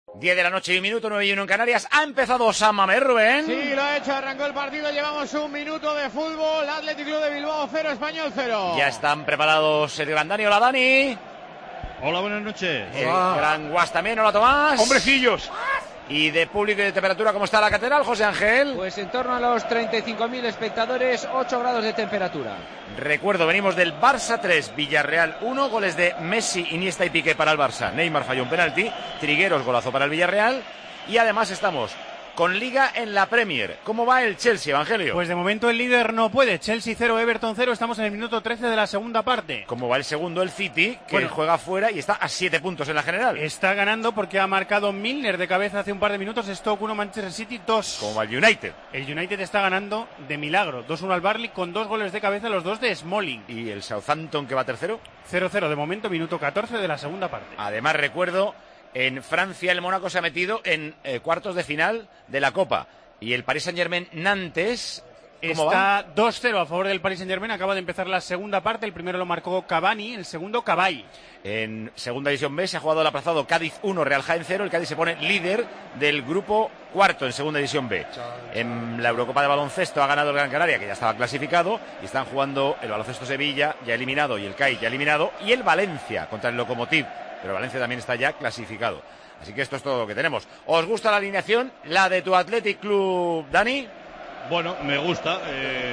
10 de la noche y 1 minuto, 9:01 en Canarias. Ha empezado San Mamés, Rubén. Sí, lo ha hecho, arrancó el partido, llevamos 1 minuto de fútbol. Athletic Club de Bilbao 0, Español 0. Ya están preparados el gran Dani. Hola, Dani. Hola, buenas noches. El gran Guas también. Hola, Tomás. ¡Hombrecillos! Y de público y de temperatura, ¿cómo está la catedral, José Ángel? Pues en torno a los 35.000 espectadores, 8 grados de temperatura. Recuerdo, venimos del Barça 3, Villarreal 1, goles de Messi, Iniesta y Piqué para el Barça. Neymar falló un penalti, Trigueros golazo para el Villarreal. Y además estamos con Liga en la Premier. ¿Cómo va el Chelsea, Evangelio? Pues de momento el líder no puede. Chelsea 0, Everton 0. Estamos en el minuto 13 de la segunda parte. ¿Cómo va el segundo, el City, que juega fuera y está a 7 puntos en la general? Está ganando porque ha marcado Milner de cabeza hace un par de minutos. Stoke 1, Manchester City 2. ¿Cómo va el United? El United está ganando de milagro. 2-1 al Burnley con 2 goles de cabeza, los 2 de Smalling. ¿Y el Southampton, que va tercero? 0-0 de momento, minuto 14 de la segunda parte. Además, recuerdo, en Francia el Mónaco se ha metido en cuartos de final de la Copa. Y el Paris Saint-Germain Nantes está 2-0 a favor del Paris Saint-Germain. Acaba de empezar la segunda parte. El primero lo marcó Cavani, el segundo Cabay. En segunda división B se ha jugado el aplazado Cádiz 1, Real Jaén 0. El Cádiz se pone líder del grupo cuarto en segunda división B. En la Eurocopa de baloncesto ha ganado el Gran Canaria, que ya estaba clasificado. Y están jugando el Baloncesto Sevilla, ya eliminado, y el CAI ya eliminado. Y el Valencia contra el Lokomotiv. Pero Valencia también está ya clasificado. Así que esto es todo lo que tenemos. ¿Os gusta la alineación? ¿La de tu Athletic Club, Dani? Bueno, me gusta.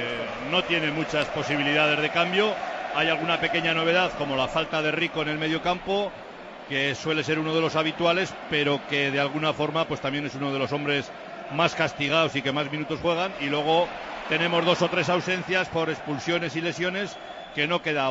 No tiene muchas posibilidades de cambio. Hay alguna pequeña novedad, como la falta de Rico en el mediocampo, que suele ser uno de los habituales, pero que de alguna forma pues también es uno de los hombres más castigados y que más minutos juegan. Y luego tenemos 2 o 3 ausencias por expulsiones y lesiones, que no queda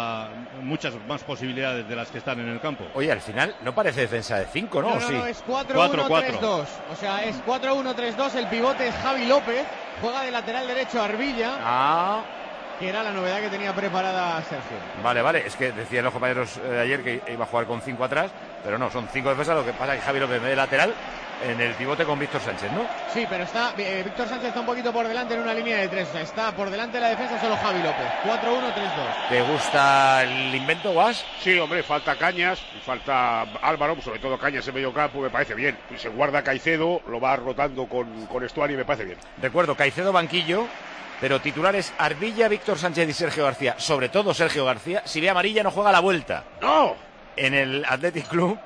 muchas más posibilidades de las que están en el campo. Oye, al final no parece defensa de 5, ¿no? No, es 4-1-3-2. O sea, es 4-1-3-2. El pivote es Javi López. Juega de lateral derecho Arbilla. Que era la novedad que tenía preparada Sergio. Vale. Es que decían los compañeros ayer que iba a jugar con 5 atrás, pero no, son 5 defensas. Lo que pasa es que Javi López de lateral en el pivote con Víctor Sánchez, ¿no? Sí, pero Víctor Sánchez está un poquito por delante en una línea de 3. O sea, está por delante de la defensa solo Javi López. 4-1-3-2. ¿Te gusta el invento, Guas? Sí, hombre, falta Cañas, falta Álvaro, sobre todo Cañas en medio campo, me parece bien. Se guarda Caicedo, lo va rotando con Estuani, me parece bien. Recuerdo, Caicedo banquillo, pero titulares Arbilla, Víctor Sánchez y Sergio García. Sobre todo Sergio García. Si ve amarilla no juega la vuelta. ¡No! En el Athletic Club,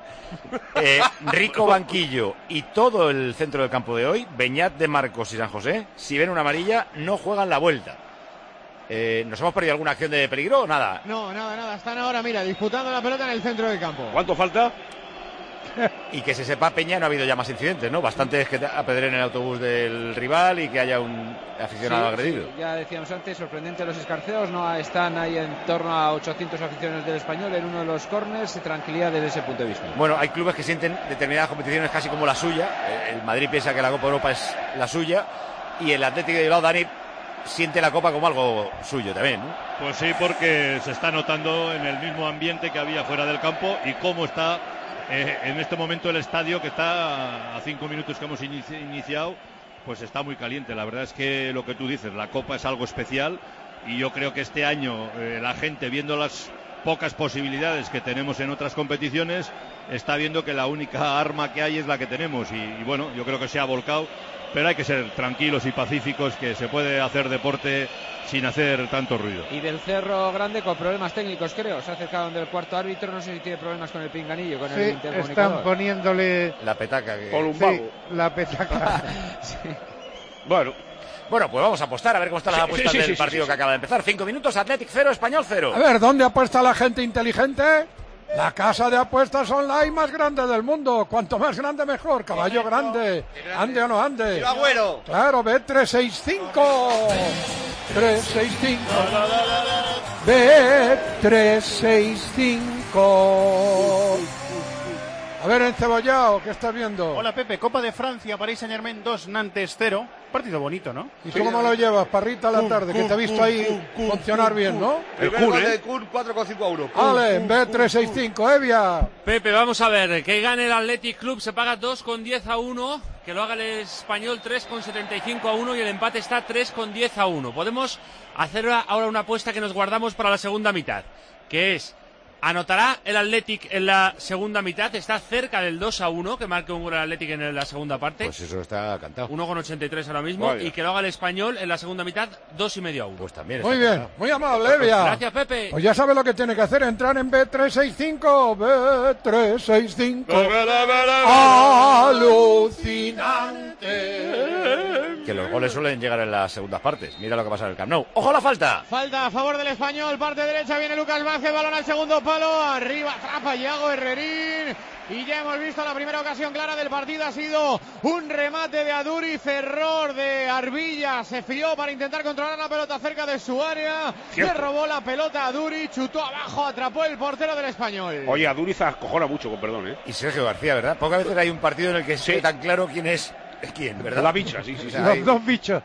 Rico banquillo y todo el centro del campo de hoy, Beñat, de Marcos y San José, si ven una amarilla no juegan la vuelta. ¿Nos hemos perdido alguna acción de peligro o nada? No, nada. Están ahora, mira, disputando la pelota en el centro del campo. ¿Cuánto falta? Y que se sepa, Peña, no ha habido ya más incidentes, ¿no? Bastante es que apedreen el autobús del rival y que haya un aficionado agredido. Sí, ya decíamos antes, sorprendente los escarceos, no están ahí en torno a 800 aficionados del Español en uno de los córners, tranquilidad desde ese punto de vista. Bueno, hay clubes que sienten determinadas competiciones casi como la suya. El Madrid piensa que la Copa Europa es la suya y el Atlético de Bilbao, Dani, siente la Copa como algo suyo también, ¿no? Pues sí, porque se está notando en el mismo ambiente que había fuera del campo y cómo está en este momento el estadio, que está a 5 minutos que hemos iniciado, pues está muy caliente. La verdad es que lo que tú dices, la Copa es algo especial y yo creo que este año la gente, viendo las pocas posibilidades que tenemos en otras competiciones, está viendo que la única arma que hay es la que tenemos y bueno, yo creo que se ha volcado, pero hay que ser tranquilos y pacíficos, que se puede hacer deporte sin hacer tanto ruido. Y del Cerro Grande con problemas técnicos, creo. Se ha acercado del cuarto árbitro, no sé si tiene problemas con el pinganillo, con el intercomunicador. Están poniéndole la petaca. La petaca. Sí. Bueno, pues vamos a apostar a ver cómo están las apuestas del partido que acaba de empezar. 5 minutos, Athletic 0, Español 0. A ver, ¿dónde apuesta la gente inteligente? La casa de apuestas online más grande del mundo. Cuanto más grande mejor. Caballo grande. Ande o no ande. ¡Viva Agüero! Claro, Bet365. 365. Bet365. A ver, encebollado, ¿qué estás viendo? Hola, Pepe. Copa de Francia, Paris Saint-Germain 2, Nantes 0. Partido bonito, ¿no? ¿Y tú cómo lo llevas, Parrita, a la tarde? Que te he visto ahí funcionar bien, ¿no? El gol de Kun, 4,5 euros. Vale, en Bet365, Evia. Pepe, vamos a ver, que gane el Athletic Club se paga 2,10-1, que lo haga el Español 3,75-1 y el empate está 3,10-1. Podemos hacer ahora una apuesta que nos guardamos para la segunda mitad, que es Anotará el Athletic en la segunda mitad, está cerca del 2-1, que marque un gol el Athletic en la segunda parte. Pues eso está cantado. 1,83 ahora mismo. Vaya. Y que lo haga el Español en la segunda mitad, 2,5-1. Pues también muy bien, cantado. Muy amable, Evia. Gracias, Pepe. Pues ya sabe lo que tiene que hacer, entrar en Bet365, Bet365. Alucinante. Que los goles suelen llegar en las segundas partes. Mira lo que pasa en el Camp Nou. ¡Ojo a la falta! Falta a favor del Español, parte derecha, viene Lucas Vázquez, balón al segundo palo, arriba atrapa Yago Herrerín. Y ya hemos visto la primera ocasión clara del partido, ha sido un remate de Aduriz, error de Arbilla, se fió para intentar controlar la pelota cerca de su área, le robó la pelota a Aduriz, chutó abajo, atrapó el portero del Español. Oye, Aduriz acojona mucho, con perdón, ¿eh? Y Sergio García, ¿verdad? Pocas veces hay un partido en el que se ve tan claro quién es quién, ¿verdad? La bicha, sí. O sea, los dos bichos.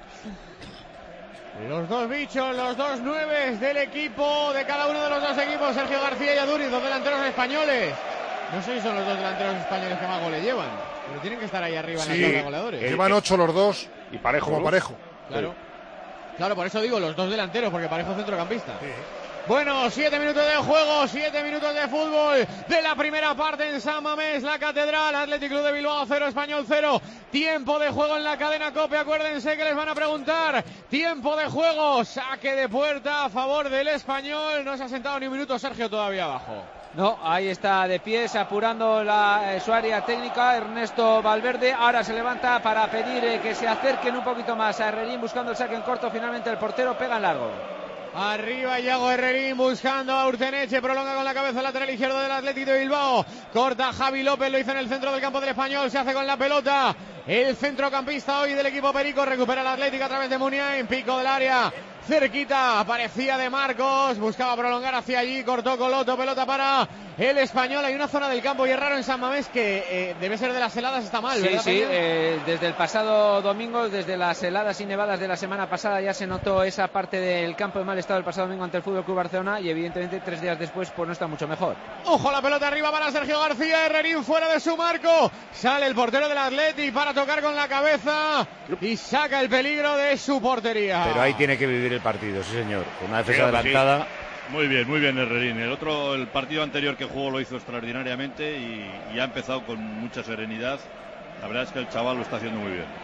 Los dos bichos, los dos nueves del equipo, de cada uno de los dos equipos, Sergio García y Aduriz, dos delanteros españoles. No sé si son los dos delanteros españoles que más goles llevan, pero tienen que estar ahí arriba en la tabla de goleadores. Llevan 8 los dos y Parejo, como ¿no? Parejo. Claro. Sí. Claro, por eso digo los dos delanteros, porque Parejo es centrocampista. Sí. Bueno, 7 minutos de juego, 7 minutos de fútbol de la primera parte en San Mamés, la Catedral, Athletic Club de Bilbao 0, Español 0. Tiempo de juego en la cadena COPE, acuérdense que les van a preguntar. Tiempo de juego, saque de puerta a favor del Español. No se ha sentado ni un minuto Sergio todavía abajo. No, ahí está de pies, apurando su área técnica, Ernesto Valverde. Ahora se levanta para pedir que se acerquen un poquito más a Herrerín, buscando el saque en corto. Finalmente el portero pega en largo. Arriba Yago Herrerín buscando a Urteneche, prolonga con la cabeza lateral izquierdo del Athletic de Bilbao, corta Javi López, lo hizo en el centro del campo del Español, se hace con la pelota el centrocampista hoy del equipo perico, recupera el Athletic a través de Muniain, pico del área, cerquita, aparecía de Marcos, buscaba prolongar hacia allí, cortó Coloto, pelota para el Español. Hay una zona del campo y es raro en San Mamés que debe ser de las heladas, está mal, ¿verdad? Sí, desde el pasado domingo, desde las heladas y nevadas de la semana pasada ya se notó esa parte del campo de mal estado el pasado domingo ante el Fútbol Club Barcelona y evidentemente 3 días después pues no está mucho mejor. Ojo, la pelota arriba para Sergio García, Herrerín fuera de su marco, sale el portero del Athletic para tocar con la cabeza y saca el peligro de su portería. Pero ahí tiene que vivir el partido, sí señor, con una defensa adelantada. Sí. Muy bien Herrerín. El partido anterior que jugó lo hizo extraordinariamente y ha empezado con mucha serenidad. La verdad es que el chaval lo está haciendo muy bien.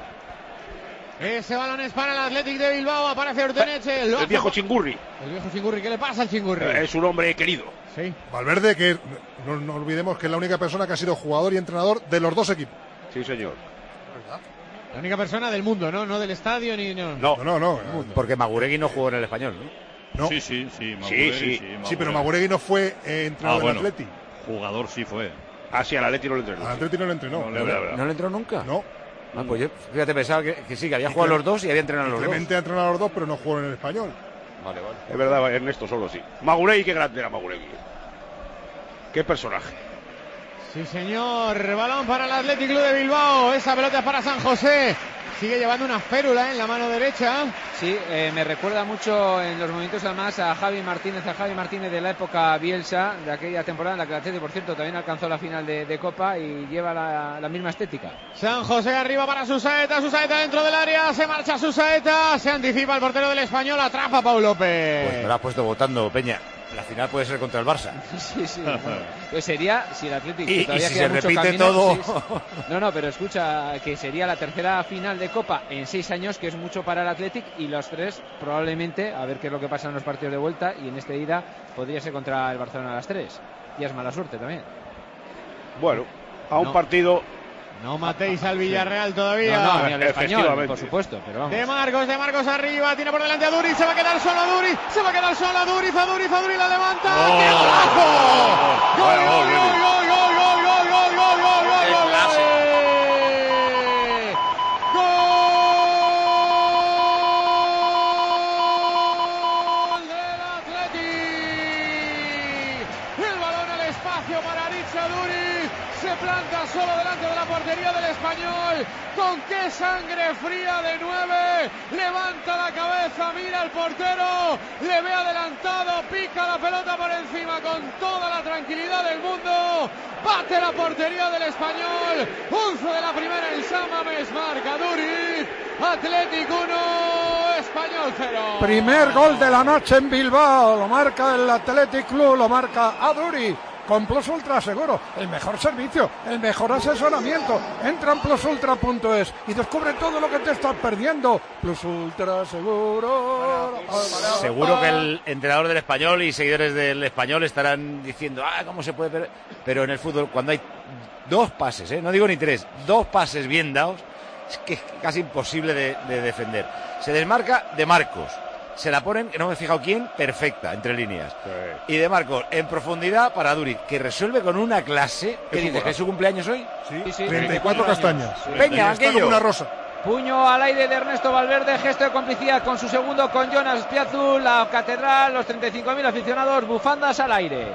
Ese balón es para el Athletic de Bilbao, aparece Urteneche. El viejo Chingurri. El viejo Chingurri, ¿qué le pasa al Chingurri? Es un hombre querido. Sí. Valverde, que no olvidemos que es la única persona que ha sido jugador y entrenador de los dos equipos. Sí, señor. ¿Verdad? La única persona del mundo, ¿no? No del estadio ni... No. Porque Maguregui no jugó en el Español, ¿no? Sí, Maguregui, sí, pero Maguregui no fue entrenador del Atleti. Jugador sí fue. Ah, sí, al Atleti no lo entrenó. Al Atleti no lo entrenó. ¿No le entró nunca? No. Ah, pues yo, fíjate, pensaba que sí, que había jugado los dos y había entrenado a los dos. Clemente ha entrenado a los dos, pero no jugó en el Español. Vale. Es verdad, Ernesto solo sí. Maguregui, qué grande era Maguregui. Qué personaje. Sí, señor. Balón para el Athletic Club de Bilbao. Esa pelota es para San José. Sigue llevando una férula en la mano derecha. Sí, me recuerda mucho en los movimientos además a Javi Martínez de la época Bielsa, de aquella temporada en la que el Athletic, por cierto, también alcanzó la final de Copa y lleva la misma estética. San José arriba para Susaeta dentro del área, se marcha Susaeta, se anticipa el portero del Español, atrapa a Pau López. Pues me lo has puesto votando, Peña. La final puede ser contra el Barça. Sí. Pues sería, si el Atlético y todavía si queda se mucho repite camino, todo. Sí. No, pero escucha, que sería la tercera final de Copa en 6 años, que es mucho para el Athletic, y los 3 probablemente, a ver qué es lo que pasa en los partidos de vuelta, y en esta ida podría ser contra el Barcelona a las 3. Y es mala suerte también. Bueno, a un partido... No matéis al Villarreal todavía. No, ni al Español, por supuesto, pero vamos. De Marcos arriba, tiene por delante a Duriz, se va a quedar solo a Duriz, Duriz la levanta. ¡Qué golazo! ¡Gol! del Athletic. El balón al espacio para Aritz Aduriz. Se planta solo delante de la portería. portería del Español. Con qué sangre fría de 9. Levanta la cabeza, mira al portero. Le ve adelantado, pica la pelota por encima con toda la tranquilidad del mundo. Bate la portería del Español. 11 de la primera en San Mamés, marca Duriz. Athletic 1, Español 0. Primer gol de la noche en Bilbao. Lo marca el Athletic Club, lo marca Aduri. Con Plus Ultra seguro, el mejor servicio, el mejor asesoramiento. Entra en plusultra.es y descubre todo lo que te estás perdiendo. Plus Ultra seguro. Seguro que el entrenador del Español y seguidores del Español estarán diciendo, ¿cómo se puede perder? Pero en el fútbol, cuando hay 2 pases, no digo ni 3, 2 pases bien dados, es que es casi imposible de defender. Se desmarca de Marcos. Se la ponen, que no me he fijado quién, perfecta, entre líneas. Sí. Y de Marcos, en profundidad para Duriz, que resuelve con una clase. ¿Qué dices? ¿Que es su cumpleaños hoy? Sí. 34 castañas. Peña, está como una rosa. Puño al aire de Ernesto Valverde, gesto de complicidad con su segundo, con Jonas Piazzu, la catedral, los 35.000 aficionados, bufandas al aire.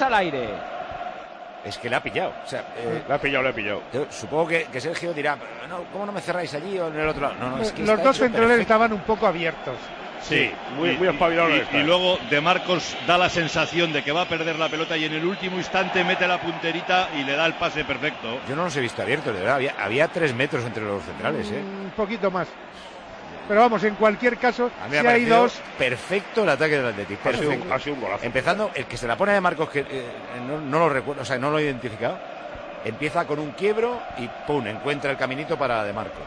Es que le ha pillado. O sea, le ha pillado. Yo supongo que Sergio dirá, ¿cómo no me cerráis allí o en el otro lado? No, es que los dos centrales estaban un poco abiertos. Sí, muy espabilados. Y luego De Marcos da la sensación de que va a perder la pelota y en el último instante mete la punterita y le da el pase perfecto. Yo no los he visto abiertos, de verdad. Había 3 metros entre los centrales. Un poquito más. Pero vamos, en cualquier caso, a mí me ha parecido perfecto el ataque del Athletic. Perfecto. Ha sido un golazo. Empezando, el que se la pone a De Marcos, que no lo recuerdo, o sea, no lo he identificado. Empieza con un quiebro y ¡pum! Encuentra el caminito para De Marcos.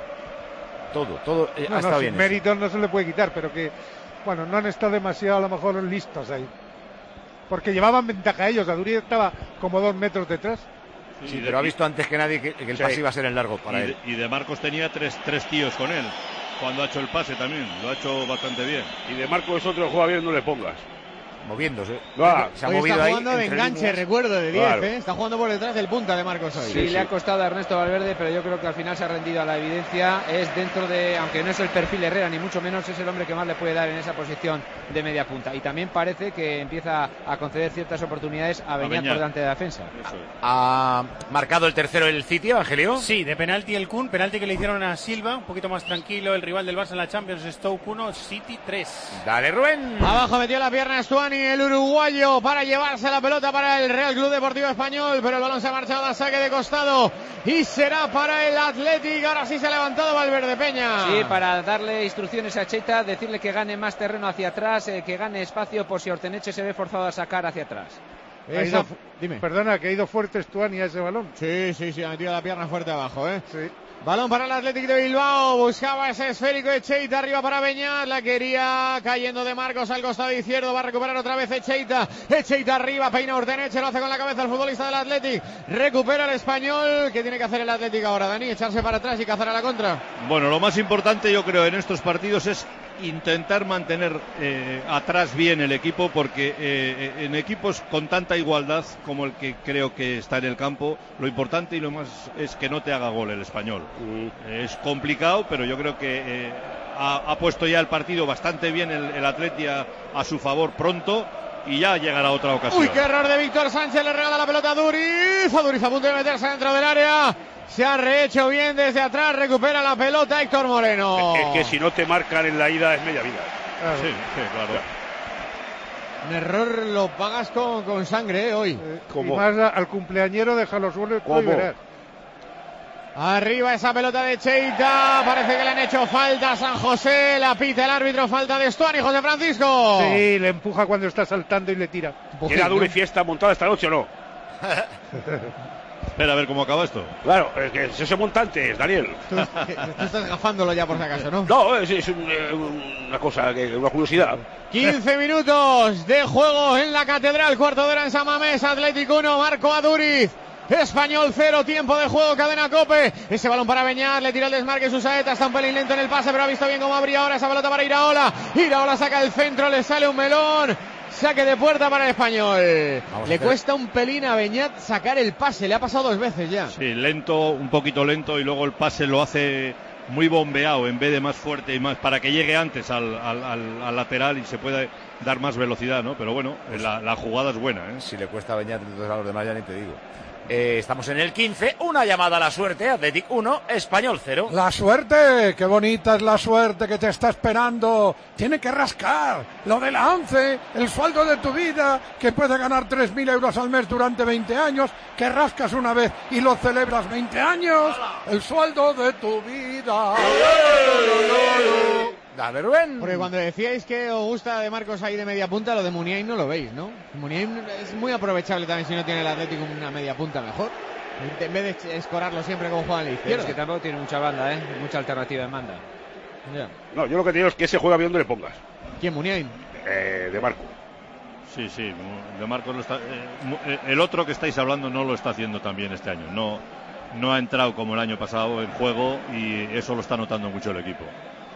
Todo ha estado bien. Méritos no se le puede quitar, pero que, bueno, no han estado demasiado a lo mejor listos ahí. Porque llevaban ventaja ellos, Aduri estaba como 2 metros detrás. Sí, pero ha visto antes que nadie que el pase iba a ser en largo para él. Y De Marcos tenía tres tíos con él. Cuando ha hecho el pase también, lo ha hecho bastante bien. Y De Marcos es otro que juega bien, no le pongas. Moviéndose. Se ha movido está jugando de enganche, recuerdo, de 10. Claro. Está jugando por detrás del punta de Marcos hoy. Sí, le ha costado a Ernesto Valverde, pero yo creo que al final se ha rendido a la evidencia. Es dentro de, aunque no es el perfil Herrera, ni mucho menos, es el hombre que más le puede dar en esa posición de media punta. Y también parece que empieza a conceder ciertas oportunidades a Beñat por delante de la defensa. ¿Ha marcado el tercero el City, Evangelio? Sí, de penalti el Kun, penalti que le hicieron a Silva, un poquito más tranquilo, el rival del Barça en la Champions, Stoke 1, City 3. Dale, Rubén. Abajo metió la pierna Stuani, el uruguayo, para llevarse la pelota para el Real Club Deportivo Español, pero el balón se ha marchado a saque de costado y será para el Athletic. Ahora sí se ha levantado Valverde, Peña. Sí, para darle instrucciones a Cheita, decirle que gane más terreno hacia atrás, que gane espacio por si Orteneche se ve forzado a sacar hacia atrás. Dime. Perdona, que ha ido fuerte Stuani a ese balón. Sí, ha metido la pierna fuerte abajo, Sí. Balón para el Athletic de Bilbao, buscaba ese esférico Echeita, arriba para Beñat, la quería, cayendo De Marcos al costado izquierdo, va a recuperar otra vez Echeita arriba, peina Orteneche, lo hace con la cabeza el futbolista del Athletic, recupera el Español. ¿Qué tiene que hacer el Athletic ahora, Dani? ¿Echarse para atrás y cazar a la contra? Bueno, lo más importante yo creo en estos partidos es intentar mantener atrás bien el equipo, porque en equipos con tanta igualdad como el que creo que está en el campo, lo importante y lo más es que no te haga gol el Español. Es complicado, pero yo creo que ha puesto ya el partido bastante bien el Atleti a su favor pronto, y ya llegará otra ocasión. Uy, qué error de Víctor Sánchez, le regala la pelota a Duriz a punto de meterse dentro del área. Se ha rehecho bien desde atrás, recupera la pelota Héctor Moreno. Es que si no te marcan en la ida es media vida. Claro. Sí, claro. Un error lo pagas con sangre hoy. Y más al cumpleañero déjalo suelo y verás. Arriba esa pelota de Cheita, parece que le han hecho falta a San José, la pita el árbitro, falta de Stuani, José Francisco. Sí, le empuja cuando está saltando y le tira. ¿Era dura y fiesta montada esta noche o no? Espera a ver cómo acaba esto. Claro, es que eso se monta antes, Daniel. Tú estás gafándolo ya por si acaso, ¿no? No, es una cosa, una curiosidad. 15 minutos de juego en la Catedral, cuarto de hora en San Mamés, Atlético 1, Marco Aduriz. Español 0, tiempo de juego, cadena COPE. Ese balón para Beñat, le tira el desmarque Susaeta, está un pelín lento en el pase, pero ha visto bien cómo abría ahora esa pelota para Iraola. Iraola saca el centro, le sale un melón. Saque de puerta para el Español. Le cuesta un pelín a Beñat sacar el pase, le ha pasado 2 veces ya. Sí, lento, un poquito lento, y luego el pase lo hace muy bombeado en vez de más fuerte y más, para que llegue antes al lateral y se pueda dar más velocidad, ¿no? Pero bueno, la jugada es buena, ¿eh? Si le cuesta a Beñat, entonces a los demás ya ni te digo. Estamos en el 15, una llamada a la suerte, Athletic 1, Español 0. La suerte, qué bonita es la suerte que te está esperando. Tiene que rascar lo de la ONCE, el sueldo de tu vida, que puede ganar 3.000 euros al mes durante 20 años, que rascas una vez y lo celebras 20 años. El sueldo de tu vida. Dale, Rubén. Porque cuando decíais que os gusta de Marcos ahí de media punta, lo de Muniain no lo veis, ¿no? Muniain es muy aprovechable también si no tiene el Atlético una media punta mejor. En vez de escorarlo siempre como juega en la izquierda. Es que tampoco tiene mucha banda, mucha alternativa en banda. Ya. No, yo lo que te digo es que ese juega bien donde le pongas. ¿Quién, Muniain? De Marco. Sí, de Marcos lo está. El otro que estáis hablando no lo está haciendo tan bien este año. No ha entrado como el año pasado en juego y eso lo está notando mucho el equipo.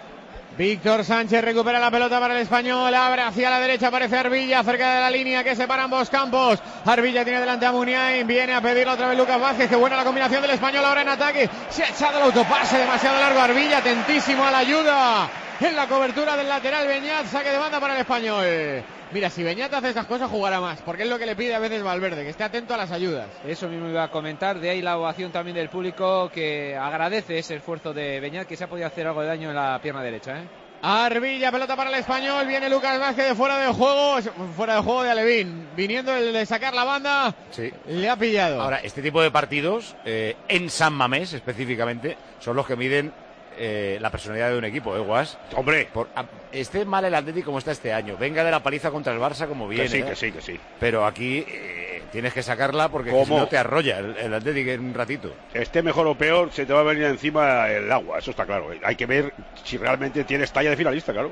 Víctor Sánchez recupera la pelota para el Español, abre hacia la derecha, aparece Arbilla cerca de la línea que separa ambos campos. Arbilla tiene delante a Muniain, viene a pedirlo otra vez Lucas Vázquez, que buena la combinación del Español ahora en ataque. Se ha echado el autopase demasiado largo Arbilla, atentísimo a la ayuda en la cobertura del lateral Beñat, saque de banda para el Español. Mira, si Beñat hace estas cosas jugará más, porque es lo que le pide a veces Valverde, que esté atento a las ayudas. Eso mismo iba a comentar, de ahí la ovación también del público que agradece ese esfuerzo de Beñat, que se ha podido hacer algo de daño en la pierna derecha. Arbilla, pelota para el Español, viene Lucas Vázquez de fuera de juego de Alevín, viniendo el de sacar la banda, sí. Le ha pillado. Ahora, este tipo de partidos, en San Mamés específicamente, son los que miden la personalidad de un equipo, Guas. Hombre, esté mal el Atlético como está este año, venga de la paliza contra el Barça como viene. Que sí. Pero aquí tienes que sacarla porque si no te arrolla el Atlético en un ratito. Esté mejor o peor, se te va a venir encima el agua, eso está claro. Hay que ver si realmente tienes talla de finalista, claro.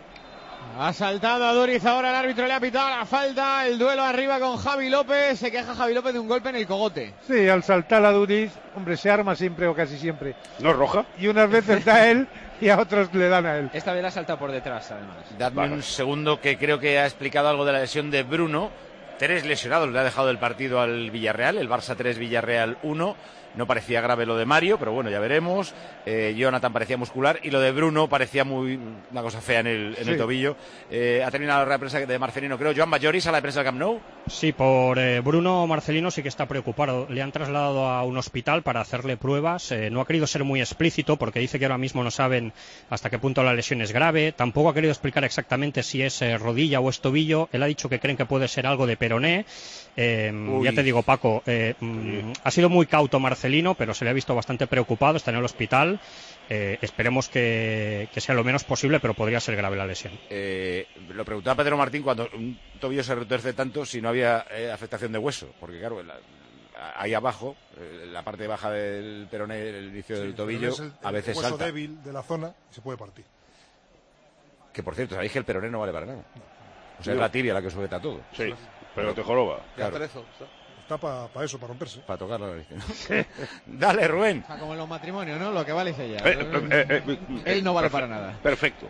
Ha saltado a Duriz, ahora el árbitro le ha pitado la falta, el duelo arriba con Javi López, se queja Javi López de un golpe en el cogote. Sí, al saltar a Duriz, hombre, se arma siempre o casi siempre. ¿No es roja? Y unas veces da él y a otros le dan a él. Esta vez la ha saltado por detrás, además. Dadme un segundo, que creo que ha explicado algo de la lesión de Bruno. 3 lesionados le ha dejado el partido al Villarreal, el Barça 3, Villarreal 1. No parecía grave lo de Mario, pero bueno, ya veremos. Jonathan parecía muscular y lo de Bruno parecía una cosa fea en el tobillo. Ha terminado la rueda de prensa de Marcelino, creo. Joan Bajoris, a la prensa del Camp Nou. Sí, por Bruno, Marcelino sí que está preocupado. Le han trasladado a un hospital para hacerle pruebas. No ha querido ser muy explícito porque dice que ahora mismo no saben hasta qué punto la lesión es grave. Tampoco ha querido explicar exactamente si es rodilla o es tobillo. Él ha dicho que creen que puede ser algo de peroné. Ya te digo, Paco, ha sido muy cauto Marcelino, pero se le ha visto bastante preocupado, está en el hospital. Esperemos que sea lo menos posible, pero podría ser grave la lesión. Lo preguntaba Pedro Martín cuando un tobillo se retuerce tanto si no había afectación de hueso, porque claro, ahí abajo, la parte baja del peroné, el inicio del tobillo, a veces salta. El salta. hueso débil de la zona se puede partir. Que por cierto, sabéis que el peroné no vale para nada. O sea, es la tibia la que sujeta todo. Sí, pero te joroba. Claro. Está para eso, para romperse. Para tocar la nariz, ¿no? Dale, Rubén. O sea, como en los matrimonios, ¿no? Lo que vale es ella. Él no vale para nada. Perfecto.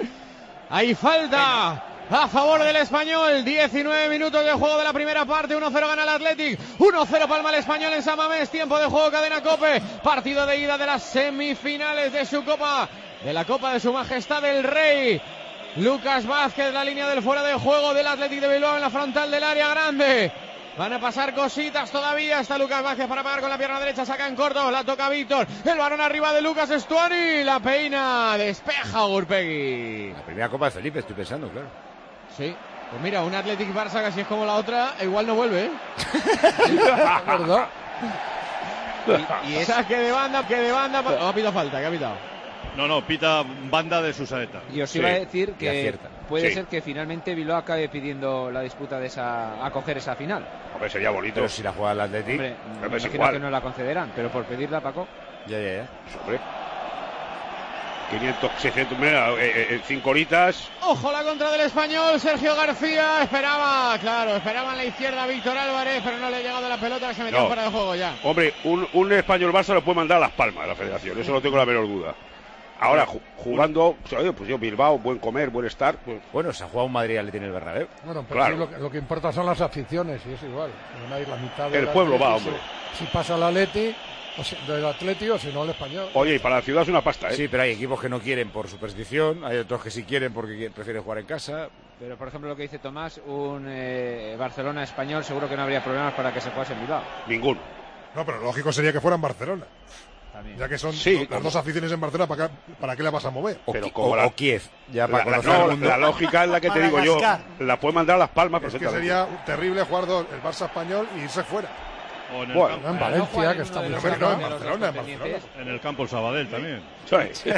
Hay falta a favor del Español. 19 minutos de juego de la primera parte. 1-0 gana el Athletic. 1-0 palma el Español en San Mamés. Tiempo de juego, cadena COPE. Partido de ida de las semifinales de su Copa. De la Copa de Su Majestad el Rey. Lucas Vázquez, la línea del fuera de juego del Athletic de Bilbao en la frontal del área grande. Van a pasar cositas todavía. Está Lucas Vázquez para pagar con la pierna derecha. Saca en corto. La toca Víctor. El balón arriba de Lucas Estuani. La peina. Despeja Gurpegui. La primera Copa de Felipe, estoy pensando, claro. Sí. Pues mira, un Athletic Barça casi es como la otra. Igual no vuelve, ¿eh? ¿Verdad? Y esa que de banda. Ha pitado falta, que ha pitado. No, pita banda de Susaeta. Y os iba a decir que puede ser que finalmente Bilbao acabe pidiendo la disputa de acoger esa final. Hombre, sería bonito. Pero si la juega el Athletic. Hombre, me imagino que no la concederán, pero por pedirla, Paco. Ya. Hombre. 500, 600, 5 horitas. Ojo la contra del Español, Sergio García esperaba en la izquierda Víctor Álvarez, pero no le ha llegado la pelota, se metió fuera de juego ya. Hombre, un Español Barça lo puede mandar a las palmas de la federación, eso no tengo la menor duda. Ahora, jugando, pues yo, Bilbao, buen comer, buen estar. Pues... Bueno, se ha jugado un Madrid al tiene el Bernabéu. Bueno, pero claro. Lo que importa son las aficiones, y es igual. Van a ir la mitad el pueblo va, hombre. Si pasa el Atleti, del Atleti o si no el Español. Oye, y para la ciudad es una pasta, ¿eh? Sí, pero hay equipos que no quieren por superstición, hay otros que sí quieren porque prefieren jugar en casa. Pero, por ejemplo, lo que dice Tomás, un Barcelona-Español seguro que no habría problemas para que se jugase en Bilbao. Ninguno. No, pero lógico sería que fuera en Barcelona. También. Ya que son Sí, las dos aficiones en Barcelona, ¿para qué la vas a mover? O Kiev, ya para conocer el mundo. La lógica es la que te digo yo. La puede mandar a Las Palmas Es que perfectamente. sería terrible jugar el Barça español y irse fuera. O en el Bueno, campo, En Valencia, que está muy no, cerca. en Barcelona. en el campo el Sabadell también. Sí.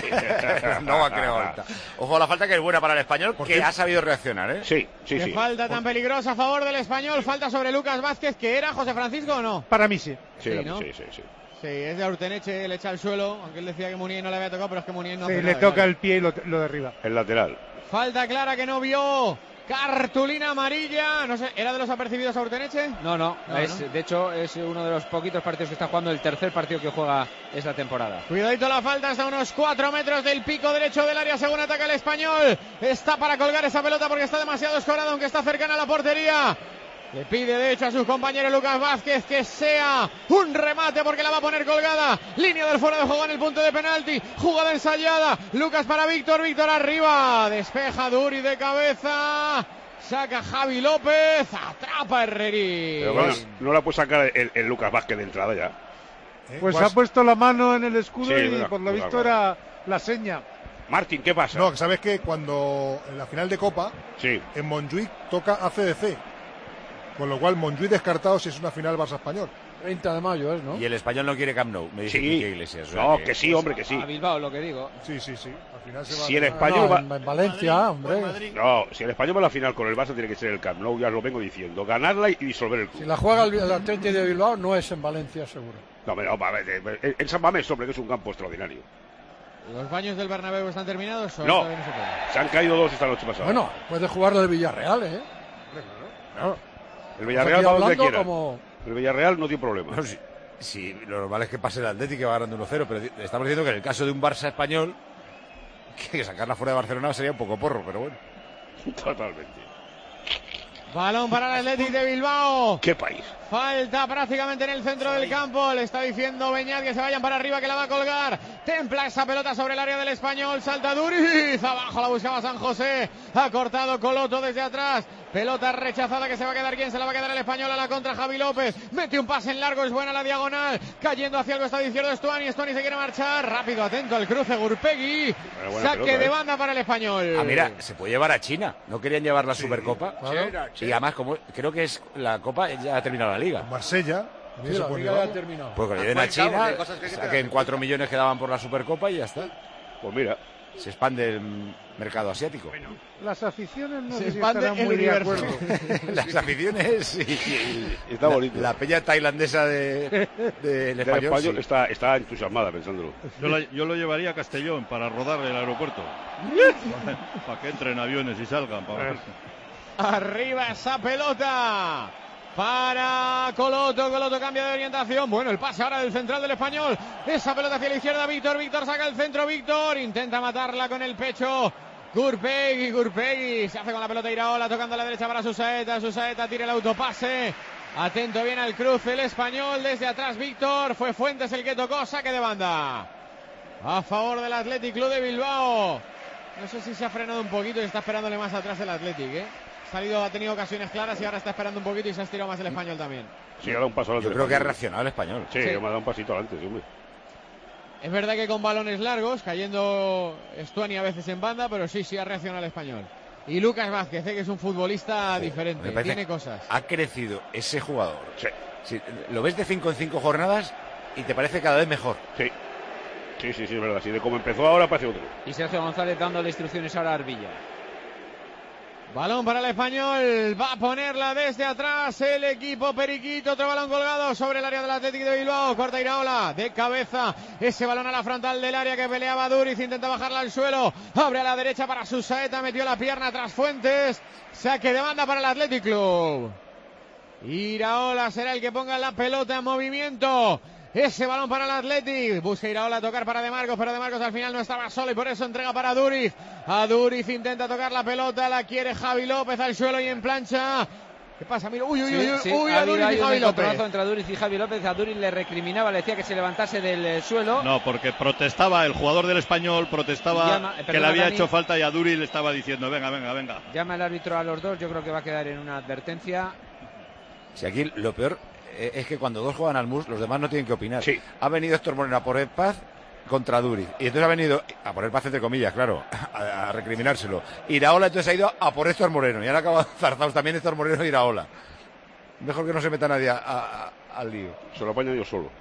No va a creer falta. Ojo a la falta, que es buena para el Español, que ha sabido reaccionar, ¿eh? Sí. Qué falta tan peligrosa a favor del Español. Falta sobre Lucas Vázquez, que era José Francisco, ¿o no? Para mí sí. Sí, ¿no? Sí. Sí, es de Urteneche, le echa al suelo, aunque él decía que Munier no le había tocado, pero es que Munier no Sí, hace le nada, toca claro. el pie y lo derriba. El lateral. Falta clara que no vio. Cartulina amarilla. No sé, ¿era de los apercibidos a Urteneche? No. ¿no? De hecho, es uno de los poquitos partidos que está jugando, el tercer partido que juega esta temporada. Cuidadito la falta, hasta unos 4 metros del pico derecho del área según ataca el Español. Está para colgar esa pelota porque está demasiado escorada, aunque está cercana a la portería. Le pide de hecho a sus compañeros Lucas Vázquez que sea un remate porque la va a poner colgada. Línea del fuera de juego en el punto de penalti. Jugada ensayada. Lucas para Víctor. Víctor arriba. Despeja Duri de cabeza. Saca Javi López. Atrapa Herrerín. Pero bueno, no la puede sacar el Lucas Vázquez de entrada ya. Pues ha puesto la mano en el escudo Sí, y verdad, por lo visto verdad. era la seña. Martín, ¿qué pasa? No, sabes que cuando en la final de Copa, en Montjuic toca ACDC. Con lo cual, Montjuic descartado si es una final Barça-Español. 30 de mayo es, ¿no? Y el Español no quiere Camp Nou, me dice Sí. Quique Iglesias. O sea No, que sí, hombre, que sí. A Bilbao, lo que digo. Sí. Al final se va Si el a... Español No, va... en Valencia, hombre. No, si el Español va a la final con el Barça tiene que ser el Camp Nou, ya os lo vengo diciendo. Ganarla y disolver el club. Si la juega el Atlético de Bilbao, no es en Valencia, seguro. No, pero a ver, en San Mamés, hombre, que es un campo extraordinario. ¿Los baños del Bernabéu están terminados? ¿O No, todavía no se puede? se han caído 2 esta noche pasada. Bueno, puede jugar el Villarreal, ¿eh? Claro. El Villarreal Aquí va donde hablando quiera. como- El Villarreal no tiene problema. No, sí, lo normal es que pase el Atlético y va ganando 1-0, pero estamos diciendo que en el caso de un Barça español, que sacarla fuera de Barcelona sería un poco porro, pero bueno. Totalmente. Balón para el Athletic de Bilbao. ¿Qué país? Falta prácticamente en el centro del campo. Le está diciendo Beñat que se vayan para arriba, que la va a colgar. Templa esa pelota sobre el área del Español. Salta Duriz. Abajo la buscaba San José. Ha cortado Coloto desde atrás. Pelota rechazada que se va a quedar. ¿Quién se la va a quedar? El Español a la contra. Javi López. Mete un pase en largo. Es buena la diagonal. Cayendo hacia el costado izquierdo Stuani. Stuani se quiere marchar. Rápido, atento al cruce. Gurpegui. Saque pelota, de banda para el Español. Ah, mira, se puede llevar a China. ¿No querían llevar la Supercopa? claro. Y además, como creo que es la Copa, ya ha terminado la Liga. Marsella. Sí, la Liga ya ha terminado. Pues que lo lleven a China, saquen 4 millones que daban por la Supercopa y ya está. Pues mira. Se expande el mercado asiático. Las aficiones no Se sé si expande estarán el muy de universo. acuerdo. Las aficiones y Está bonito. La peña tailandesa del El español. Sí. está entusiasmada pensándolo. Yo lo llevaría a Castellón para rodar el aeropuerto. Para que entren aviones y salgan. Arriba esa pelota para Coloto. Coloto cambia de orientación. Bueno, el pase ahora del central del Español. Esa pelota hacia la izquierda. Víctor saca el centro. Víctor intenta matarla con el pecho. Gurpegui se hace con la pelota Iraola, tocando a la derecha para Susaeta tira el autopase. Atento bien al cruce el Español. Desde atrás Víctor. Fue Fuentes el que tocó. Saque de banda a favor del Athletic Club de Bilbao. No sé si se ha frenado un poquito y está esperándole más atrás el Athletic, ha tenido ocasiones claras y ahora está esperando un poquito y se ha estirado más el Español también. Sí, ha dado un paso adelante. Yo creo que ha reaccionado el Español. Sí, me ha dado un pasito adelante, sí, hombre. Es verdad que con balones largos, cayendo Stuani a veces en banda, pero sí ha reaccionado el Español. Y Lucas Vázquez, que es un futbolista diferente, tiene cosas. Ha crecido ese jugador. Sí, lo ves de 5 en 5 jornadas y te parece cada vez mejor. Sí, es verdad. Sí, de cómo empezó ahora parece otro. Y Sergio González dándole instrucciones ahora a Arbilla. Balón para el Español, va a ponerla desde atrás el equipo Periquito, otro balón colgado sobre el área del Athletic de Bilbao, corta Iraola, de cabeza, ese balón a la frontal del área que peleaba Duriz, intenta bajarla al suelo, abre a la derecha para Susaeta, metió la pierna tras Fuentes, saque de banda para el Athletic Club. Iraola será el que ponga la pelota en movimiento. Ese balón para el Athletic. Busca Iraola tocar para De Marcos, pero De Marcos al final no estaba solo y por eso entrega para Duriz. A Duriz intenta tocar la pelota, la quiere Javi López al suelo y en plancha. ¿Qué pasa? Mira, uy, Aduriz y Javi López. Entre Aduriz y Javi López. Aduriz le recriminaba, le decía que se levantase del suelo. No, porque protestaba, el jugador del Español protestaba que le había hecho falta y Aduriz le estaba diciendo, venga. Llama el árbitro a los dos, yo creo que va a quedar en una advertencia. Si aquí lo peor es que cuando dos juegan al mus, los demás no tienen que opinar. Sí. Ha venido Héctor Moreno a por el paz contra Aduriz. Y entonces ha venido a por el paz, entre comillas, claro, a recriminárselo. Iraola entonces ha ido a por Héctor Moreno. Y ahora acaba zarzados también Héctor Moreno y Iraola. Mejor que no se meta nadie al lío. Se lo apaño yo solo.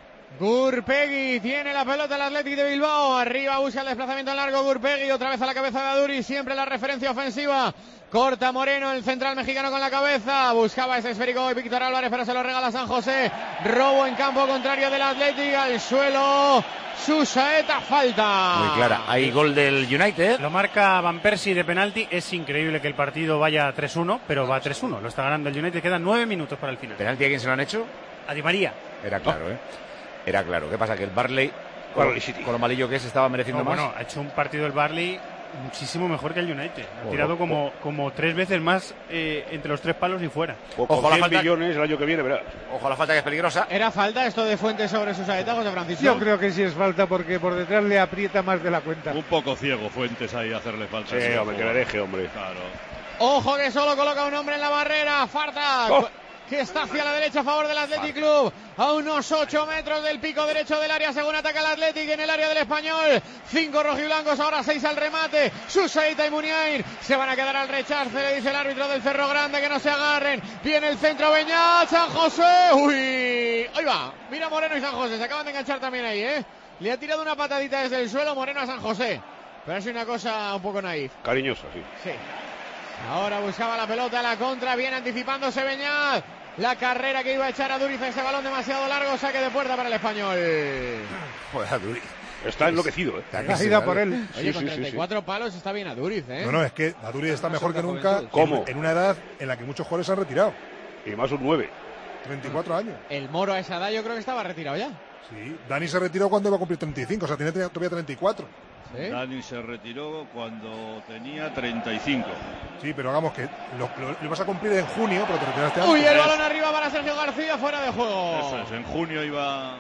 Gurpegui tiene la pelota el Athletic de Bilbao. Arriba busca el desplazamiento en largo Gurpegui. Otra vez a la cabeza de Aduriz. Siempre la referencia ofensiva. Corta Moreno, el central mexicano con la cabeza. Buscaba ese esférico y Víctor Álvarez, pero se lo regala San José. Robo en campo contrario del Athletic. Al suelo. Susaeta, falta. Muy clara. Hay gol del United. Lo marca Van Persie de penalti. Es increíble que el partido vaya 3-1, pero va 3-1. Lo está ganando el United. Quedan 9 minutos para el final. ¿Penalti a quién se lo han hecho? A Di María. Era claro, Era claro. ¿Qué pasa? Que el Barley, con lo malillo que es, estaba mereciendo más. Bueno, ha hecho un partido el Barley muchísimo mejor que el United. Ha tirado como 3 veces más entre los 3 palos y fuera. Ojo a la falta. Millones el año que viene, verás. Ojo a la falta, que es peligrosa. ¿Era falta esto de Fuentes sobre Susaeta, José Francisco? Yo creo que sí es falta porque por detrás le aprieta más de la cuenta. Un poco ciego Fuentes ahí a hacerle falta. Sí, hombre, que le deje, hombre. Claro. Ojo que solo coloca un hombre en la barrera. Farta. Que está hacia la derecha a favor del Athletic Club, a unos 8 metros del pico derecho del área, según ataca el Athletic en el área del Español. 5 rojiblancos, ahora 6 al remate. Susaeta y Muniain se van a quedar al rechace, le dice el árbitro del Cerro Grande que no se agarren. Viene el centro, Beñat, San José. Uy, ahí va. Mira Moreno y San José, se acaban de enganchar también ahí, Le ha tirado una patadita desde el suelo Moreno a San José, pero es una cosa un poco naif. Cariñosa, sí. Ahora buscaba la pelota, la contra, viene anticipándose Beñat. La carrera que iba a echar a Aduriz, ese balón demasiado largo, saque de puerta para el Español. Joder, Aduriz. Está enloquecido, Está ida por él. Oye, con 34 palos está bien Aduriz, No, es que Aduriz está mejor que nunca. ¿Cómo? En una edad en la que muchos jugadores se han retirado. Y más un 9. 34 años. El Moro a esa edad yo creo que estaba retirado ya. Sí, Dani se retiró cuando iba a cumplir 35, o sea, tiene todavía 34. ¿Sí? Dani se retiró cuando tenía 35. Sí, pero hagamos que lo ibas a cumplir en junio, pero te retiraste antes. Uy, el balón arriba para Sergio García, fuera de juego. Eso es, en junio iba...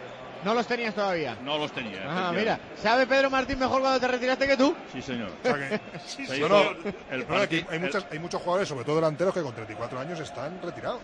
No los tenías todavía. No los tenía. Ah, mira, ¿sabe Pedro Martín mejor cuando te retiraste que tú? Sí, señor. O sea que, hay muchos jugadores, sobre todo delanteros, que con 34 años están retirados.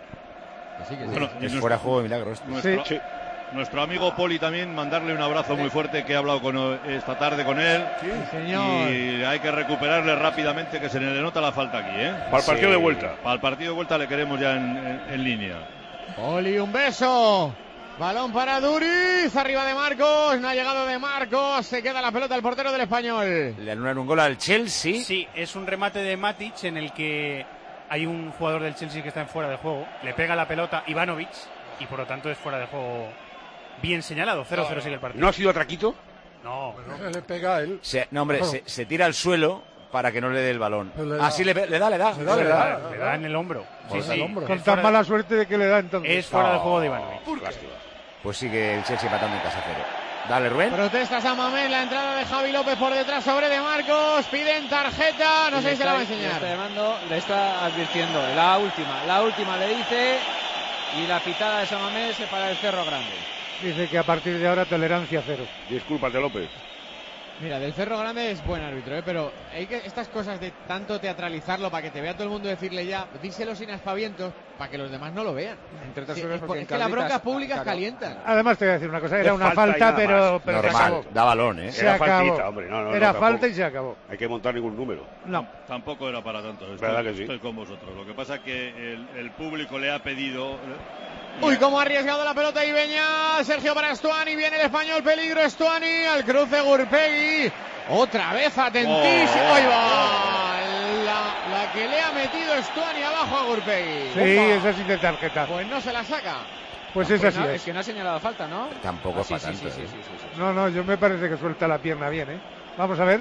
Así que sí. Bueno, es fuera de juego de milagro esto. Nuestro amigo Poli también, mandarle un abrazo muy fuerte, que he hablado esta tarde con él. Sí, señor. Y hay que recuperarle rápidamente, que se le nota la falta aquí, Para el partido de vuelta. Para el partido de vuelta le queremos ya en línea. Poli, un beso. Balón para Duriz, arriba de Marcos, no ha llegado de Marcos, se queda la pelota el portero del Español. Le anulan un gol al Chelsea. Sí, es un remate de Matic en el que hay un jugador del Chelsea que está en fuera de juego, le pega la pelota Ivanovic y por lo tanto es fuera de juego bien señalado. 0-0 sigue el partido. ¿No ha sido atraquito? No. Le pega a él. Se tira al suelo para que no le dé el balón. Así le da. Le da en el hombro. Sí. Con tan mala suerte de que le da entonces. Es fuera de juego de Ivanovic. Pues sigue el Chelsea empatando en casa 0. Dale, Rubén. Protesta San Mamés, la entrada de Javi López por detrás sobre de Marcos. Piden tarjeta, no sé si se la va a enseñar. Le está advirtiendo. La última le dice. Y la pitada de San Mamés para el Cerro Grande. Dice que a partir de ahora tolerancia 0. Discúlpate, López. Mira, del Cerro Grande es buen árbitro, pero hay que estas cosas de tanto teatralizarlo para que te vea todo el mundo, decirle ya, díselo sin aspavientos para que los demás no lo vean. Entre otras cosas porque es que las broncas públicas calientan. Además te voy a decir una cosa, era una falta, pero normal, se acabó. Da balón, Era faltita, hombre. Era falta y se acabó. Hay que montar ningún número. No. Tampoco era para tanto. Estoy con vosotros. Lo que pasa es que el público le ha pedido... Uy, cómo ha arriesgado la pelota Ibeña. Sergio para Stuani, viene el Español, peligro Stuani, al cruce Gurpegui. Otra vez atentísimo. Ahí va. La que le ha metido Stuani abajo a Gurpegui. Sí, esa sí de tarjeta. Pues no se la saca. Pues esa sí es que no ha señalado falta, ¿no? Tampoco es para tanto. Sí. No, yo me parece que suelta la pierna bien, Vamos a ver.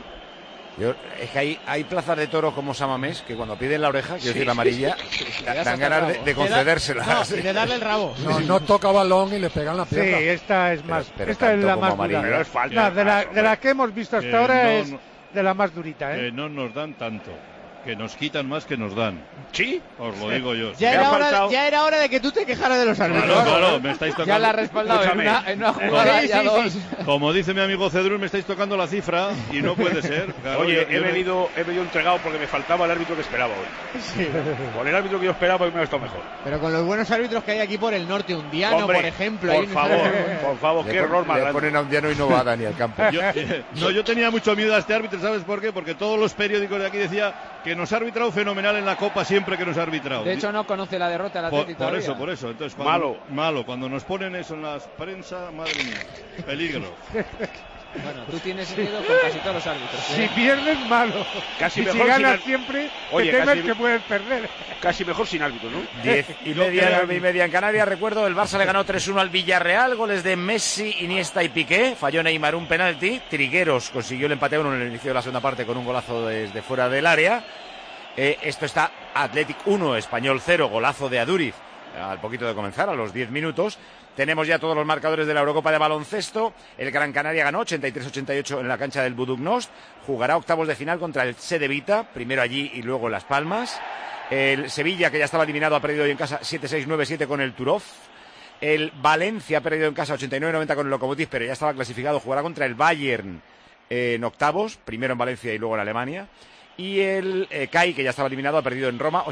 Es que hay plazas de toros como Samamés que cuando piden la oreja, quiero decir la amarilla, dan ganas de concedérsela. Y de darle el rabo. No toca balón y le pegan la pierna. Sí, esta es más. Pero esta es la más dura. Pero es falta. De la que hemos visto hasta ahora es de la más durita, no nos dan tanto. que nos quitan más que nos dan. ¿Sí? Os lo digo yo. Ya era hora de que tú te quejaras de los árbitros. Claro, me estáis tocando. Ya la has respaldado en una jugada, sí, ya sí, dos. sí. Como dice mi amigo Cedrún, me estáis tocando la cifra y no puede ser. Claro, Oye, he venido entregado porque me faltaba el árbitro que esperaba hoy. Sí. Con el árbitro que yo esperaba hoy me ha estado mejor. Pero con los buenos árbitros que hay aquí por el norte, Undiano, Hombre, por ejemplo. por favor, qué error más Le grande. ponen a Undiano y no va a Dani al campo. Yo tenía mucho miedo a este árbitro, ¿sabes por qué? Porque todos los periódicos de aquí decían que nos ha arbitrado fenomenal en la Copa siempre que nos ha arbitrado. De hecho, no conoce la derrota del Atlético. Por eso. Entonces, malo. Cuando nos ponen eso en la prensa, madre mía, peligro. Bueno, tú tienes miedo con casi todos los árbitros. Si pierdes, malo. Casi y mejor si ganas sin siempre, Oye, te temes casi- que puedes perder. Casi mejor sin árbitro, ¿no? 10:30, 9:30 en Canarias. Recuerdo, el Barça le ganó 3-1 al Villarreal. Goles de Messi, Iniesta y Piqué. Falló Neymar un penalti. Trigueros consiguió el empate a 1 en el inicio de la segunda parte con un golazo desde fuera del área. Esto está Athletic 1, Español 0, golazo de Aduriz al poquito de comenzar, a los 10 minutos. Tenemos ya todos los marcadores de la Eurocopa de baloncesto. El Gran Canaria ganó 83-88 en la cancha del Budugnost. Jugará octavos de final contra el Cedevita, primero allí y luego en Las Palmas. El Sevilla, que ya estaba eliminado, ha perdido hoy en casa 7-6, 9-7 con el Turov. El Valencia ha perdido en casa 89-90 con el Lokomotiv, pero ya estaba clasificado. Jugará contra el Bayern en octavos, primero en Valencia y luego en Alemania. Y el CAI, que ya estaba eliminado, ha perdido en Roma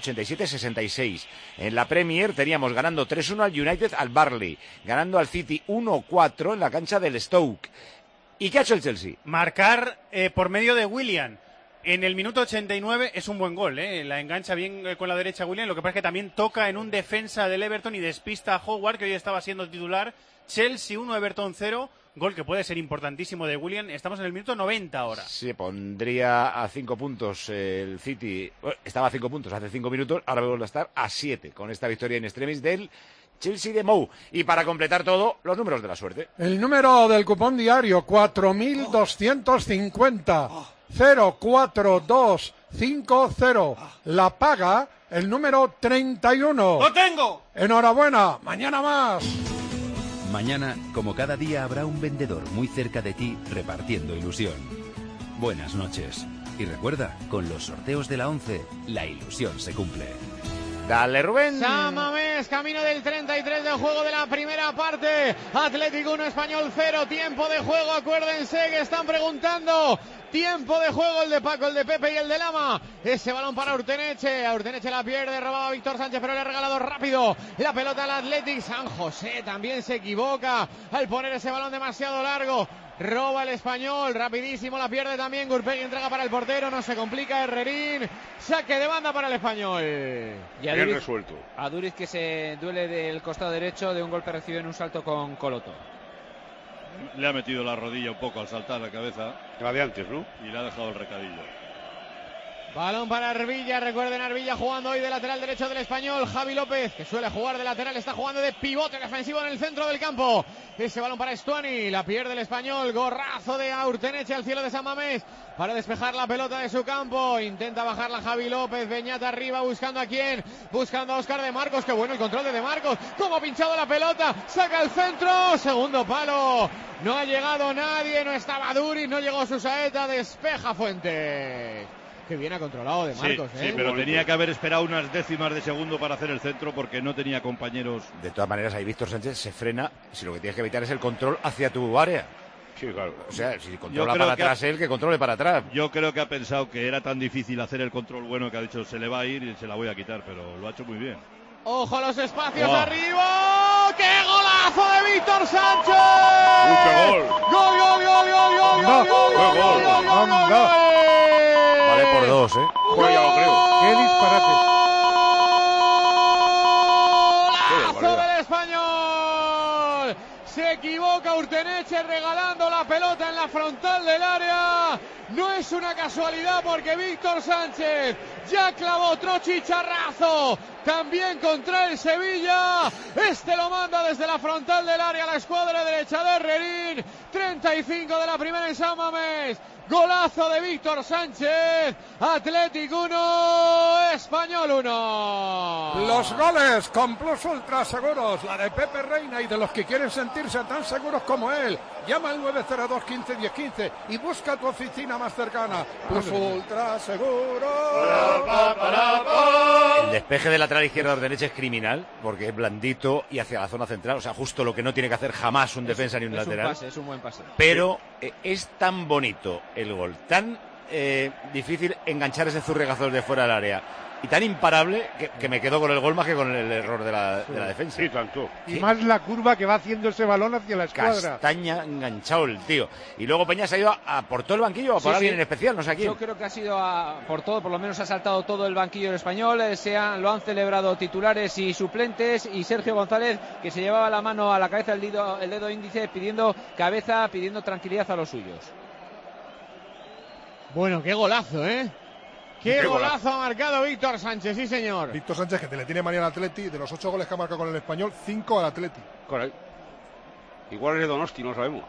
87-66. En la Premier teníamos ganando 3-1 al United al Burnley, ganando al City 1-4 en la cancha del Stoke. ¿Y qué ha hecho el Chelsea? Marcar por medio de Willian. En el minuto 89 es un buen gol, la engancha bien con la derecha Willian, lo que pasa es que también toca en un defensa del Everton y despista a Howard, que hoy estaba siendo titular. Chelsea 1, Everton 0, gol que puede ser importantísimo de Willian. Estamos en el minuto 90 ahora. Se pondría a 5 puntos el City, estaba a 5 puntos hace 5 minutos, ahora vuelve a estar a 7 con esta victoria in extremis del Chelsea de Mou. Y para completar todo, los números de la suerte. El número del cupón diario, 4250. 04250. La paga, el número 31. ¡Lo tengo! Enhorabuena, mañana más. Mañana, como cada día, habrá un vendedor muy cerca de ti repartiendo ilusión. Buenas noches. Y recuerda, con los sorteos de la 11, la ilusión se cumple. Dale, Rubén. San Mamés, camino del 33 del juego de la primera parte. Atlético 1, Español 0. Tiempo de juego, acuérdense que están preguntando. Tiempo de juego, el de Paco, el de Pepe y el de Lama. Ese balón para Urteneche. Urteneche la pierde, robaba a Víctor Sánchez, pero le ha regalado rápido la pelota al Athletic. San José también se equivoca al poner ese balón demasiado largo. Roba el Español, rapidísimo, la pierde también. Gurpegui entrega para el portero, no se complica. Herrerín, saque de banda para el Español. Y Bien resuelto. Aduriz, que se duele del costado derecho de un golpe recibido en un salto con Coloto. Le ha metido la rodilla un poco al saltar la cabeza. La de antes, ¿no? Y le ha dejado el recadillo. Balón para Arvilla, recuerden, Arvilla jugando hoy de lateral derecho del Español. Javi López, que suele jugar de lateral, está jugando de pivote defensivo en el centro del campo. Ese balón para Stuani, la pierde el Español. Gorrazo de Urteneche al cielo de San Mamés para despejar la pelota de su campo. Intenta bajarla Javi López, Beñat arriba, buscando a quién, buscando a Óscar de Marcos. Qué bueno el control de Marcos, cómo ha pinchado la pelota, saca el centro, segundo palo. No ha llegado nadie, no estaba Duriz, no llegó su saeta, despeja Fuentes. Que bien ha controlado de Marcos, sí, pero tenía que haber esperado unas décimas de segundo para hacer el centro porque no tenía compañeros. De todas maneras, ahí Víctor Sánchez se frena. Si lo que tienes que evitar es el control hacia tu área. Sí, claro. O sea, si controla para atrás él, que controle para atrás. Yo creo que ha pensado que era tan difícil hacer el control bueno que ha dicho se le va a ir y se la voy a quitar, pero lo ha hecho muy bien. Ojo a los espacios arriba. ¡Qué golazo de Víctor Sánchez! ¡Qué gol! ¡Gol, gol, gol, gol, gol, gol, gol, gol, gol, gol! Vale por 2, Pues ya lo creo. ¡Qué disparate! ¡Golazo del Español! Se equivoca Urteneche regalando la pelota en la frontal del área. No es una casualidad porque Víctor Sánchez ya clavó otro chicharrazo también contra el Sevilla. Este lo manda desde la frontal del área a la escuadra derecha de Herrerín. 35 de la primera en San Mamés. Golazo de Víctor Sánchez. Atlético 1, Español 1. Los goles con Plus Ultra Seguros, la de Pepe Reina y de los que quieren sentirse tan seguros como él. Llama al 902 15 10 15 y busca tu oficina más cercana. Plus Ultra seguro. El despeje de lateral izquierda de Ordeneche es criminal, porque es blandito y hacia la zona central, o sea, justo lo que no tiene que hacer jamás un defensa ni un lateral. Es un buen pase. Pero es tan bonito el gol, tan difícil enganchar ese zurriagazo de fuera del área y tan imparable que me quedo con el gol más que con el error de la defensa. Sí, tanto. Y más la curva que va haciendo ese balón hacia la escuadra. Castaña enganchado el tío. Y luego Peña se ha ido por todo el banquillo o por alguien en especial, no sé a quién. Yo creo que ha sido por todo, por lo menos ha saltado todo el banquillo del Español. Lo han celebrado titulares y suplentes, y Sergio González, que se llevaba la mano a la cabeza, el dedo índice, pidiendo cabeza, pidiendo tranquilidad a los suyos. Bueno, qué golazo, ¿eh? ¡Qué golazo ha marcado Víctor Sánchez! Sí, señor. Víctor Sánchez, que te le tiene manía al Atleti. De los 8 goles que ha marcado con el Español, 5 al Atleti. Correcto. Igual es de Donosti, no lo sabemos.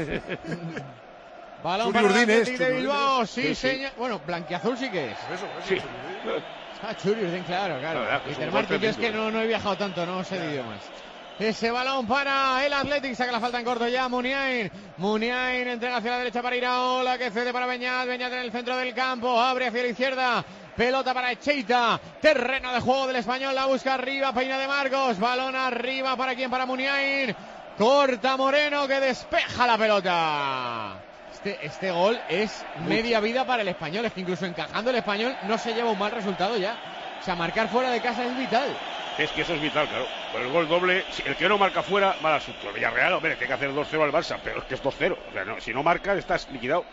Balón para el Atleti de Bilbao. Sí, señor. Bueno, blanquiazul sí que es. Eso. Sí. Churi Urdin, claro. Peter Martin, yo es que no he viajado tanto, no sé de idiomas. Ese balón para el Athletic, saca la falta en corto ya Muniain entrega hacia la derecha para Iraola, que cede para Beñat en el centro del campo, abre hacia la izquierda, pelota para Echeita, terreno de juego del Español, la busca arriba, peina de Marcos, balón arriba para Muniain, corta Moreno, que despeja la pelota. Este gol es media vida para el Español, es que incluso encajando el Español no se lleva un mal resultado ya. O sea, marcar fuera de casa es vital. Es que eso es vital, claro. Por el gol doble, el que no marca fuera, mal asunto. El Villarreal, hombre, tiene que hacer 2-0 al Barça, pero es que es 2-0. O sea, si no marcas, estás liquidado.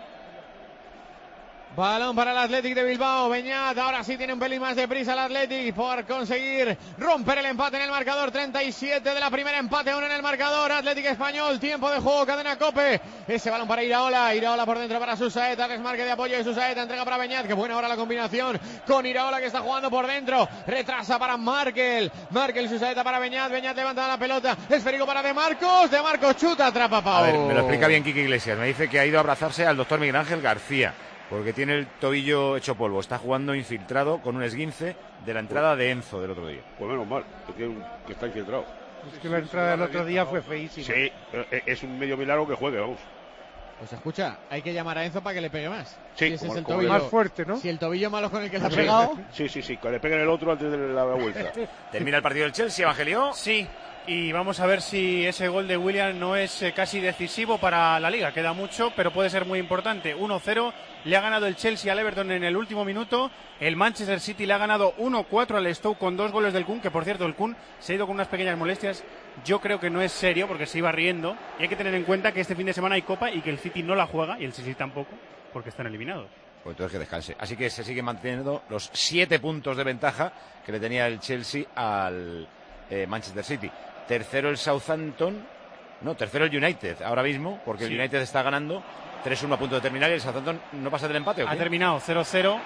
Balón para el Athletic de Bilbao. Beñat ahora sí tiene un pelín más de prisa el Athletic por conseguir romper el empate en el marcador. 37 de la primera, empate 1 en el marcador. Athletic Español, tiempo de juego, cadena COPE. Ese balón para Iraola por dentro para Susaeta, desmarque de apoyo de Susaeta, entrega para Beñat, que buena ahora la combinación con Iraola, que está jugando por dentro, retrasa para Markel Susaeta para Beñat levanta la pelota, esférico para De Marcos chuta, atrapa Pau. A ver, me lo explica bien Quique Iglesias, me dice que ha ido a abrazarse al doctor Miguel Ángel García, porque tiene el tobillo hecho polvo, está jugando infiltrado con un esguince de la entrada de Enzo del otro día. Pues menos mal, que está infiltrado. Es que la entrada del otro día fue feísima. Sí, es un medio milagro que juegue, vamos. Pues escucha, hay que llamar a Enzo para que le pegue más. Sí, si ese es el tobillo más fuerte, ¿no? Si el tobillo malo con el que le ha pegado. Sí, que le peguen el otro antes de la vuelta. Termina el partido del Chelsea, Evangelio. Sí. Y vamos a ver si ese gol de Willian no es casi decisivo para la Liga. Queda mucho, pero puede ser muy importante. 1-0, le ha ganado el Chelsea al Everton en el último minuto. El Manchester City le ha ganado 1-4 al Stoke con 2 goles del Kun, que por cierto el Kun se ha ido con unas pequeñas molestias. Yo creo que no es serio porque se iba riendo. Y hay que tener en cuenta que este fin de semana hay Copa y que el City no la juega y el Chelsea tampoco, porque están eliminados. Pues entonces que descanse. Así que se siguen manteniendo los 7 puntos de ventaja que le tenía el Chelsea al Manchester City. Tercero el Southampton, tercero el United ahora mismo, porque el United está ganando 3-1 a punto de terminar y el Southampton no pasa del empate. ¿O qué? Ha terminado 0-0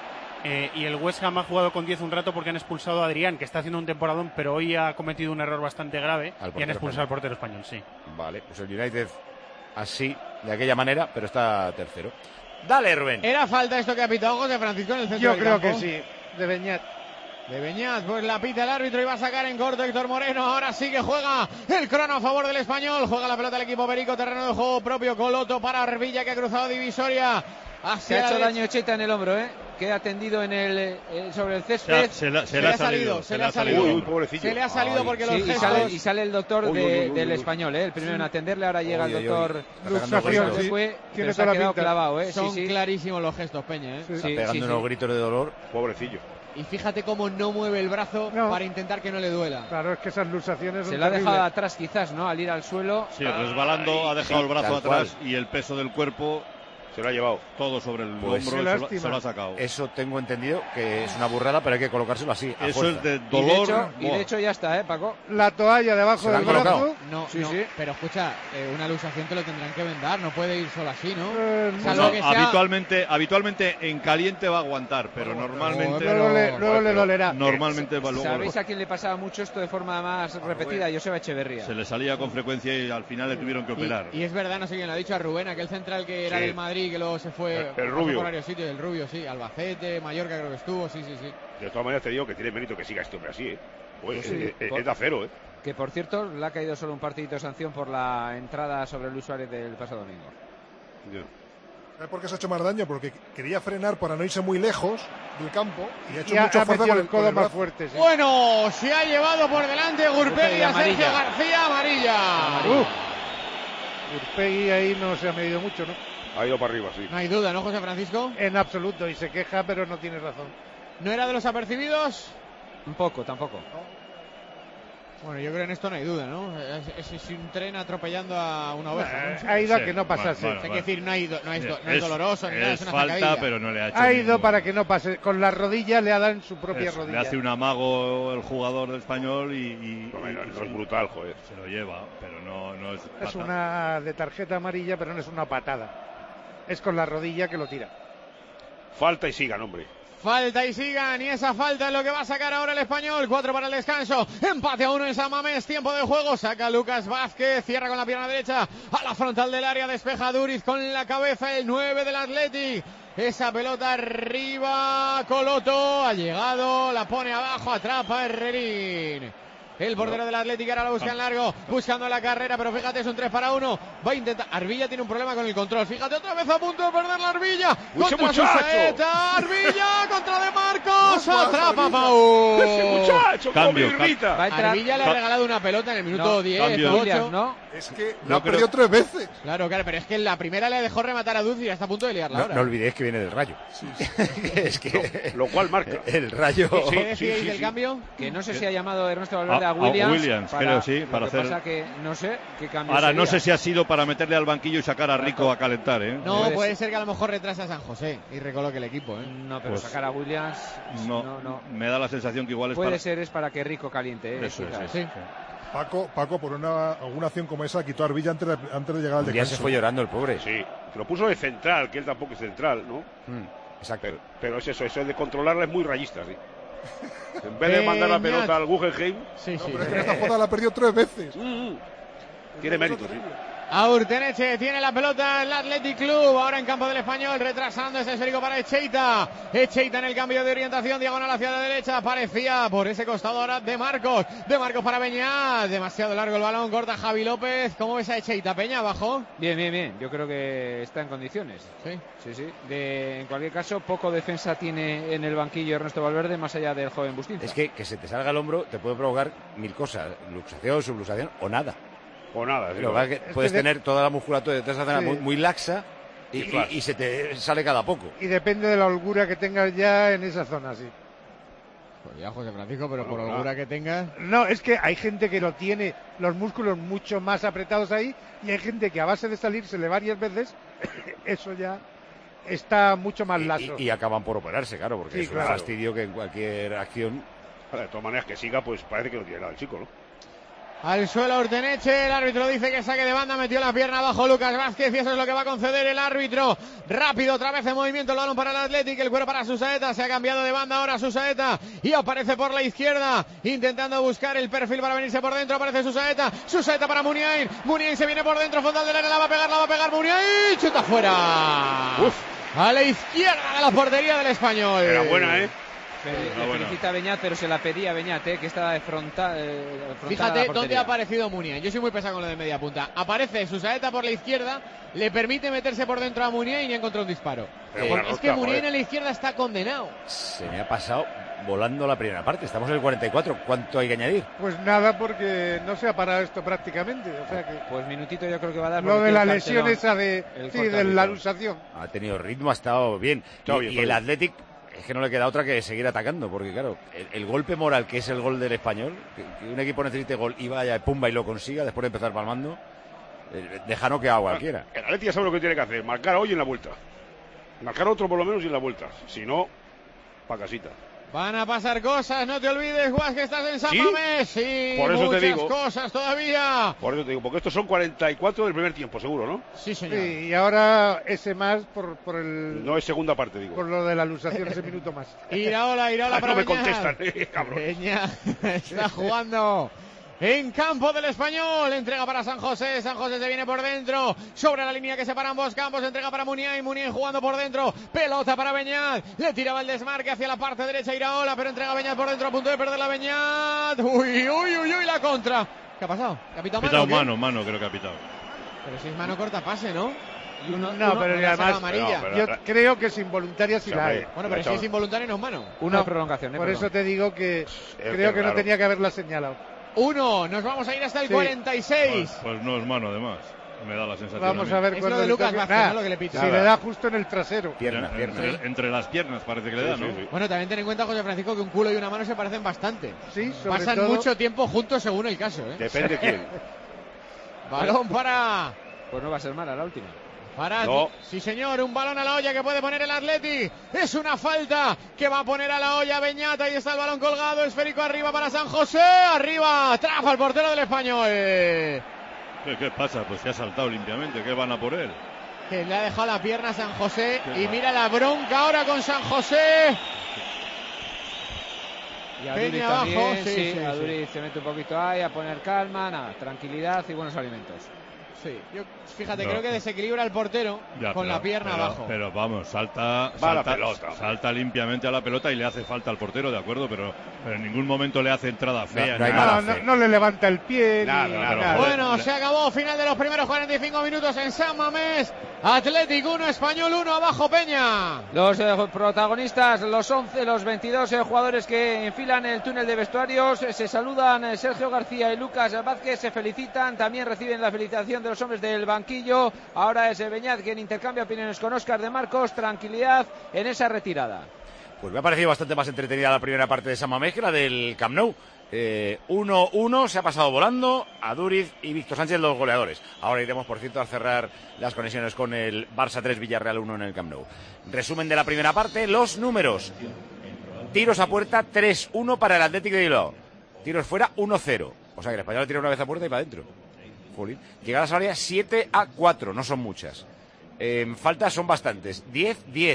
y el West Ham ha jugado con 10 un rato porque han expulsado a Adrián, que está haciendo un temporadón, pero hoy ha cometido un error bastante grave y han expulsado al portero español, sí. Vale, pues el United así, de aquella manera, pero está tercero. Dale, Rubén. ¿Era falta esto que ha pitado José Francisco en el centro del campo? Yo creo que sí, de Beñat. De Beñat, pues la pita el árbitro y va a sacar en corto Héctor Moreno. Ahora sí que juega el crono a favor del Español. Juega la pelota el equipo Perico, terreno de juego propio. Coloto para Arvilla, que ha cruzado divisoria. Se ha hecho daño Cheta en el hombro, queda tendido sobre el césped. Se le ha salido. Uy, pobrecillo. Se le ha salido porque los gestos... y sale el doctor del Español, el primero en atenderle. Ahora llega el doctor Luxación, pero se ha quedado clavado, Son clarísimos los gestos, Peña, Está pegando unos gritos de dolor. Pobrecillo. Y fíjate cómo no mueve el brazo para intentar que no le duela. Claro, es que esas luxaciones se la ha dejado atrás quizás, ¿no? Al ir al suelo. Sí, resbalando, ha dejado el brazo atrás y el peso del cuerpo se lo ha llevado todo sobre el hombro y se lo ha sacado. Eso tengo entendido que es una burrada, pero hay que colocárselo así. Eso es de dolor. Y de hecho ya está, Paco. La toalla debajo del brazo. No, pero escucha, una luxación te lo tendrán que vendar, no puede ir solo así, ¿no? Habitualmente en caliente va a aguantar, pero normalmente luego le dolerá. Normalmente va luego. ¿Sabéis a quién le pasaba mucho esto de forma más repetida? Joseba Echeverría. Se le salía con frecuencia y al final le tuvieron que operar. Y es verdad, no sé quién lo ha dicho, a Rubén, aquel central que era del Madrid, que luego se fue el Rubio. Por varios sitios, el Rubio, sí, Albacete, Mallorca creo que estuvo, sí. De todas maneras te digo que tiene mérito que siga este hombre así, Pues es de acero, Que por cierto, le ha caído solo un partidito de sanción por la entrada sobre Luis Suárez del pasado domingo. ¿Sabes por qué se ha hecho más daño? Porque quería frenar para no irse muy lejos del campo y ha hecho Y mucha ha fuerza metido con el codo con más brazo. fuerte. Sí. Bueno, se ha llevado por delante Gurpegui a Sergio amarilla. García, amarilla. Urpegui ahí no se ha medido mucho, ¿no? Ha ido para arriba, sí. No hay duda, ¿no, José Francisco? En absoluto, y se queja, pero no tiene razón. ¿No era de los apercibidos? Un poco, tampoco. Bueno, yo creo que en esto no hay duda, ¿no? Es un tren atropellando a una oveja, ¿no? Ha ido a que no pasase. Hay que decir, no es doloroso ni nada, es una falta, zancadilla. pero no le ha hecho Ha ido ningún- para que no pase. Con la rodilla le ha dado en su propia Eso, rodilla. le hace un amago el jugador del Español No es brutal, joder. se lo lleva, pero no es... Es una de tarjeta amarilla, pero no es una patada. Es con la rodilla que lo tira. Falta y sigan, hombre. Falta y sigan, y esa falta es lo que va a sacar ahora el Español. 4 para el descanso, empate a 1 en San Mamés, tiempo de juego, saca Lucas Vázquez, cierra con la pierna derecha a la frontal del área, despeja Duriz con la cabeza, el 9 del Athletic. Esa pelota arriba, Coloto ha llegado, la pone abajo, atrapa Herrerín. El portero del Atlético ahora la busca en largo, buscando la carrera, pero fíjate, es un 3 para 1. Va a intentar. Arbilla tiene un problema con el control. Fíjate, otra vez a punto de perder la Arbilla. ¡Ese Contra muchacho! Susaeta. Arbilla contra De Marcos. Atrapa Pau. ¡Ese muchacho! Cambio, ¡Cómo me irrita! Va a entrar- Arbilla le ha regalado una pelota en el minuto No, 10, cambio. 8. Williams, ¿no? Es que Yo la ha creo- perdido 3 veces. Claro, pero es que en la primera le dejó rematar a Duzzi y está a punto de liarla No, ahora. no olvidéis que viene del Rayo. Es que Lo cual marca. el Rayo... ¿Qué decíais del cambio? Que no sé si ha llamado Ernesto Valverde a A Williams. creo, sí, lo para que hacer... pasa que no sé qué cambio Ahora, no sería. sé si ha sido para meterle al banquillo y sacar a Rico a calentar, ¿eh? No, Puede puede ser. ser que a lo mejor retrasa a San José y recoloque el equipo, ¿eh? No, pero Pues- sacar a Williams No, me da la sensación que igual es puede para... ser es para que Rico caliente, Eso es, quizás. Sí. Paco por alguna acción como esa quitó a Arbilla antes de llegar al Ya descanso. se fue llorando el pobre. Sí, que lo puso de central, que él tampoco es central, ¿no? Exacto. Pero es eso de controlarla es muy rayista, sí. En vez de mandar la pelota al Guggenheim, Sí, No, sí. pero es que en esta jugada la ha perdido 3 veces. tiene mérito, sí. A Urteneche tiene la pelota el Athletic Club, ahora en campo del Español, retrasando ese esférico para Echeita. Echeita en el cambio de orientación, diagonal hacia la derecha, aparecía por ese costado ahora De Marcos para Beñat, demasiado largo el balón, corta Javi López. ¿Cómo ves a Echeita, Peña, abajo? Bien, yo creo que está en condiciones. Sí. En cualquier caso, poco defensa tiene en el banquillo Ernesto Valverde, más allá del joven Bustinza. Es que se te salga el hombro te puede provocar 1000 cosas. Luxación, subluxación o nada. O nada. sí, Pero que puedes tener toda la musculatura de esa zona Sí. muy laxa y se te sale cada poco. Y depende de la holgura que tengas ya en esa zona, sí. Pues ya, José Francisco, pero por holgura que tengas. No, es que hay gente que lo tiene los músculos mucho más apretados ahí y hay gente que a base de salírsele varias veces, eso ya está mucho más lazo. Y acaban por operarse, claro, porque Sí, es un claro. fastidio que en cualquier acción... De todas maneras, que siga, pues parece que no tiene nada el chico, ¿no? Al suelo Urteneche, el árbitro dice que saque de banda, metió la pierna abajo Lucas Vázquez y eso es lo que va a conceder el árbitro. Rápido, otra vez en movimiento el balón para el Athletic, el cuero para Susaeta, se ha cambiado de banda ahora Susaeta y aparece por la izquierda, intentando buscar el perfil para venirse por dentro, aparece Susaeta para Muniain se viene por dentro, frontal del área, la va a pegar Muniain, chuta fuera. A la izquierda de la portería del Español. Era buena, ¿eh? Le felicita a Beñat, pero se la pedía a Beñat, que está de frontal. Fíjate dónde ha aparecido Muniain. Yo soy muy pesado con lo de media punta. Aparece Susaeta por la izquierda, le permite meterse por dentro a Muniain y encontrado un disparo. Es que Muniain en la izquierda está condenado. Se me ha pasado volando la primera parte. Estamos en el 44. ¿Cuánto hay que añadir? Pues nada, porque no se ha parado esto prácticamente. O sea que pues minutito yo creo que va a dar. Lo de la lesión esa de la luxación. Ha tenido ritmo, ha estado bien. Y el Athletic es que no le queda otra que seguir atacando, porque claro, el golpe moral que es el gol del Español, que un equipo necesite gol y vaya pumba y lo consiga después de empezar palmando, deja no que haga cualquiera. El Athletic ya sabe lo que tiene que hacer, marcar hoy en la vuelta. Marcar otro por lo menos y en la vuelta. Si no, pa' casita. Van a pasar cosas, no te olvides, Guas, que estás en San Mamés. Sí, por eso muchas te digo. Cosas todavía. Por eso te digo, porque estos son 44 del primer tiempo, seguro, ¿no? Sí, señor. Sí, y ahora ese más por el... No es segunda parte, digo. Por lo de la luxación, ese minuto más. Iraola para no me Beñat. contestan, cabrón. Beñat está jugando en campo del Español, entrega para San José se viene por dentro, sobre la línea que separa ambos campos, entrega para Muniain jugando por dentro, pelota para Beñat, le tiraba el desmarque hacia la parte derecha Iraola, pero entrega Beñat por dentro, a punto de perder la Beñat, uy, la contra. ¿Qué ha pasado? ¿Que ha pitado mano, creo que ha pitado. Pero si es mano corta pase, ¿no? Y uno, pero además amarilla. Yo creo que es involuntaria si la hay. Bueno, pero si es involuntaria no es mano. Una prolongación. Por eso te digo que creo que no tenía que haberla señalado. 1, nos vamos a ir hasta el 46. Pues no es mano, además. Me da la sensación. Vamos a ver es cuando lo de Lucas Vázquez, ¿no? Lo que le pita. Si le da justo en el trasero. Pierna. Entre las piernas parece que le da, ¿no? Bueno, también ten en cuenta, José Francisco, que un culo y una mano se parecen bastante. Sí, pasan todo... mucho tiempo juntos según el caso, ¿eh? Depende quién. Balón para... Pues no va a ser mala la última. Sí señor, un balón a la olla que puede poner el Athletic. Es una falta que va a poner a la olla Beñat. Ahí está el balón colgado, esférico arriba para San José. Arriba, trafa el portero del Español. ¿Qué pasa? Pues se ha saltado limpiamente. ¿Qué van a por él? Que le ha dejado la pierna a San José. Y mira la bronca ahora con San José. Y Aduriz abajo. Sí, Aduriz se mete un poquito ahí a poner calma, nada, tranquilidad y buenos alimentos. Sí, yo fíjate, creo que desequilibra el portero con la pierna abajo. Pero vamos, salta limpiamente a la pelota y le hace falta al portero, de acuerdo, pero en ningún momento le hace entrada fea. No le levanta el pie. Nada. Bueno, se acabó, final de los primeros 45 minutos en San Mamés. Athletic 1, Español 1, abajo Peña. Los protagonistas, los 11, los 22 jugadores que enfilan el túnel de vestuarios, se saludan Sergio García y Lucas Vázquez, se felicitan, también reciben la felicitación de los hombres del banquillo. Ahora es Beñat quien intercambia opiniones con Óscar de Marcos. Tranquilidad en esa retirada. Pues me ha parecido bastante más entretenida la primera parte de San Mamés que la del Camp Nou. 1-1, se ha pasado volando. Aduriz y Víctor Sánchez los goleadores. Ahora iremos, por cierto, a cerrar las conexiones con el Barça 3, Villarreal 1 en el Camp Nou. Resumen de la primera parte, los números. Tiros a puerta 3-1 para el Atlético de Bilbao. Tiros fuera 1-0. O sea que el Español tira una vez a puerta y para adentro. Llegadas a área 7-4, no son muchas. Faltas son bastantes, 10-10.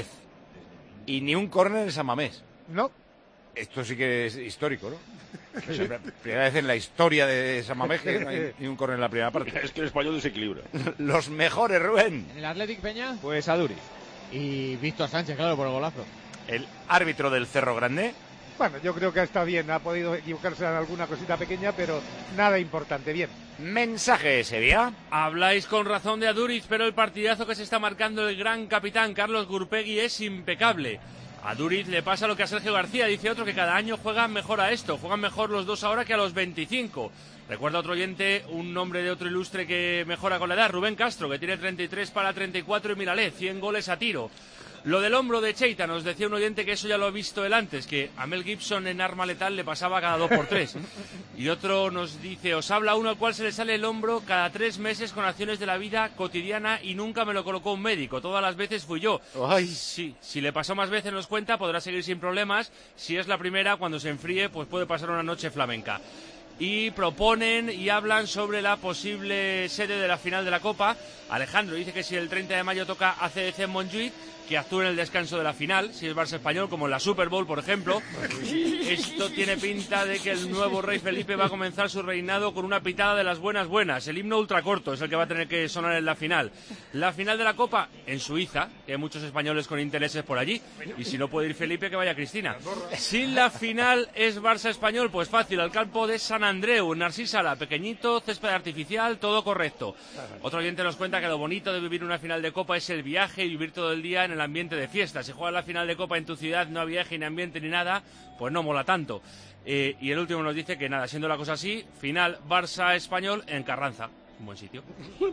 Y ni un córner en San Mamés. No. Esto sí que es histórico, ¿no? Es la primera vez en la historia de San Mamés que no hay ni un córner en la primera parte. Es que el Español desequilibra. Los mejores, Rubén. ¿El Athletic Peña? Pues Aduriz. Y Víctor Sánchez, claro, por el golazo. El árbitro del Cerro Grande. Bueno, yo creo que está bien, ha podido equivocarse en alguna cosita pequeña, pero nada importante, bien. Mensaje, Sevilla. Habláis con razón de Aduriz, pero el partidazo que se está marcando el gran capitán Carlos Gurpegui es impecable. A Aduriz le pasa lo que a Sergio García, dice otro, que cada año juegan mejor a esto, juegan mejor los dos ahora que a los 25. Recuerda otro oyente, un nombre de otro ilustre que mejora con la edad, Rubén Castro, que tiene 33 para 34 y mírale, 100 goles a tiro. Lo del hombro de Cheita, nos decía un oyente que eso ya lo ha visto él antes, que a Mel Gibson en Arma Letal le pasaba cada 2x3. Y otro nos dice, os habla uno al cual se le sale el hombro cada 3 meses con acciones de la vida cotidiana y nunca me lo colocó un médico, todas las veces fui yo. Ay. Sí, si le pasó más veces nos cuenta, podrá seguir sin problemas. Si es la primera, cuando se enfríe, pues puede pasar una noche flamenca. Y proponen y hablan sobre la posible sede de la final de la Copa. Alejandro dice que si el 30 de mayo toca ACDC en Montjuïc, que actúe en el descanso de la final, si es Barça Español, como en la Super Bowl, por ejemplo. Esto tiene pinta de que el nuevo rey Felipe va a comenzar su reinado con una pitada de las buenas. El himno ultracorto es el que va a tener que sonar en la final. La final de la Copa en Suiza, que hay muchos españoles con intereses por allí, y si no puede ir Felipe, que vaya Cristina. Si la final es Barça Español, pues fácil, al campo de San Andreu, Narcís Sala, pequeñito, césped artificial, todo correcto. Otro oyente nos cuenta que lo bonito de vivir una final de Copa es el viaje y vivir todo el día en el ambiente de fiesta. Si juegas la final de Copa en tu ciudad, no hay viaje ni ambiente ni nada, pues no mola tanto. Y el último nos dice que nada, siendo la cosa así, final Barça-Español en Carranza, un buen sitio.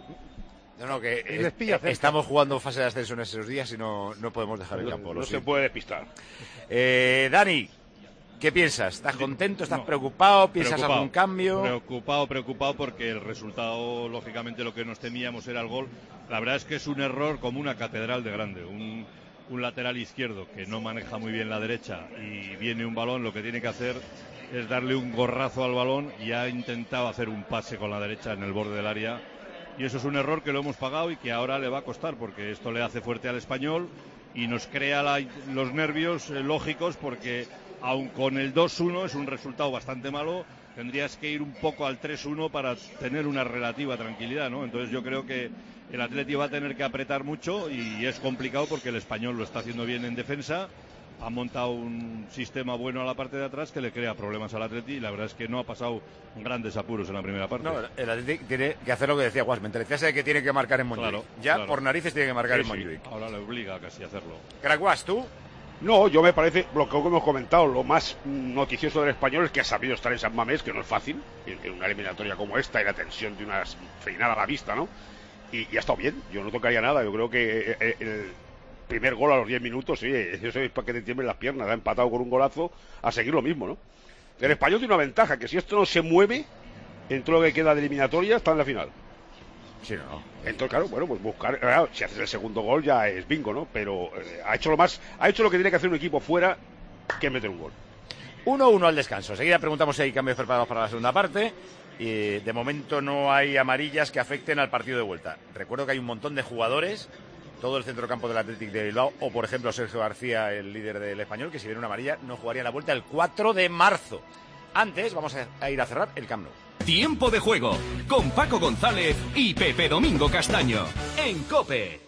No, que estamos jugando fase de ascenso en esos días y no podemos dejar el campo. No se puede despistar. Dani, ¿qué piensas? ¿Estás contento? ¿Estás preocupado? ¿Piensas algún cambio? Preocupado porque el resultado, lógicamente, lo que nos temíamos era el gol. La verdad es que es un error como una catedral de grande. Un lateral izquierdo que no maneja muy bien la derecha y viene un balón, lo que tiene que hacer es darle un gorrazo al balón, y ha intentado hacer un pase con la derecha en el borde del área. Y eso es un error que lo hemos pagado y que ahora le va a costar, porque esto le hace fuerte al Español y nos crea los nervios lógicos, porque aun con el 2-1 es un resultado bastante malo, tendrías que ir un poco al 3-1 para tener una relativa tranquilidad, ¿no? Entonces yo creo que el Atleti va a tener que apretar mucho y es complicado porque el Español lo está haciendo bien en defensa ha montado un sistema bueno a la parte de atrás que le crea problemas al Atleti y la verdad es que no ha pasado grandes apuros en la primera parte. No, el Atleti tiene que hacer lo que decía Guas, mentalizarse de que tiene que marcar en Montjuic. Claro. Por narices tiene que marcar en Montjuic. Ahora le obliga casi a hacerlo. Craguas, ¿tú? No, yo me parece, lo que hemos comentado, lo más noticioso del Español es que ha sabido estar en San Mamés, que no es fácil, en una eliminatoria como esta y la tensión de una feinada a la vista, ¿no? Y ha estado bien, yo no tocaría nada, yo creo que el primer gol a los 10 minutos, sí, eso es para que te tiemblen las piernas, ha empatado con un golazo, a seguir lo mismo, ¿no? El Español tiene una ventaja, que si esto no se mueve, en todo lo que queda de eliminatoria, está en la final. Sí, no. Entonces, claro, bueno, pues buscar, claro, si haces el segundo gol ya es bingo, ¿no? Pero ha hecho lo que tiene que hacer un equipo fuera, que meter un gol. 1-1 al descanso. Enseguida preguntamos si hay cambios preparados para la segunda parte. Y de momento no hay amarillas que afecten al partido de vuelta. Recuerdo que hay un montón de jugadores, todo el centrocampo del Athletic de Bilbao, o por ejemplo Sergio García, el líder del Español, que si viene una amarilla no jugaría la vuelta el 4 de marzo. Antes vamos a ir a cerrar el Camp Nou. Tiempo de juego con Paco González y Pepe Domingo Castaño en COPE.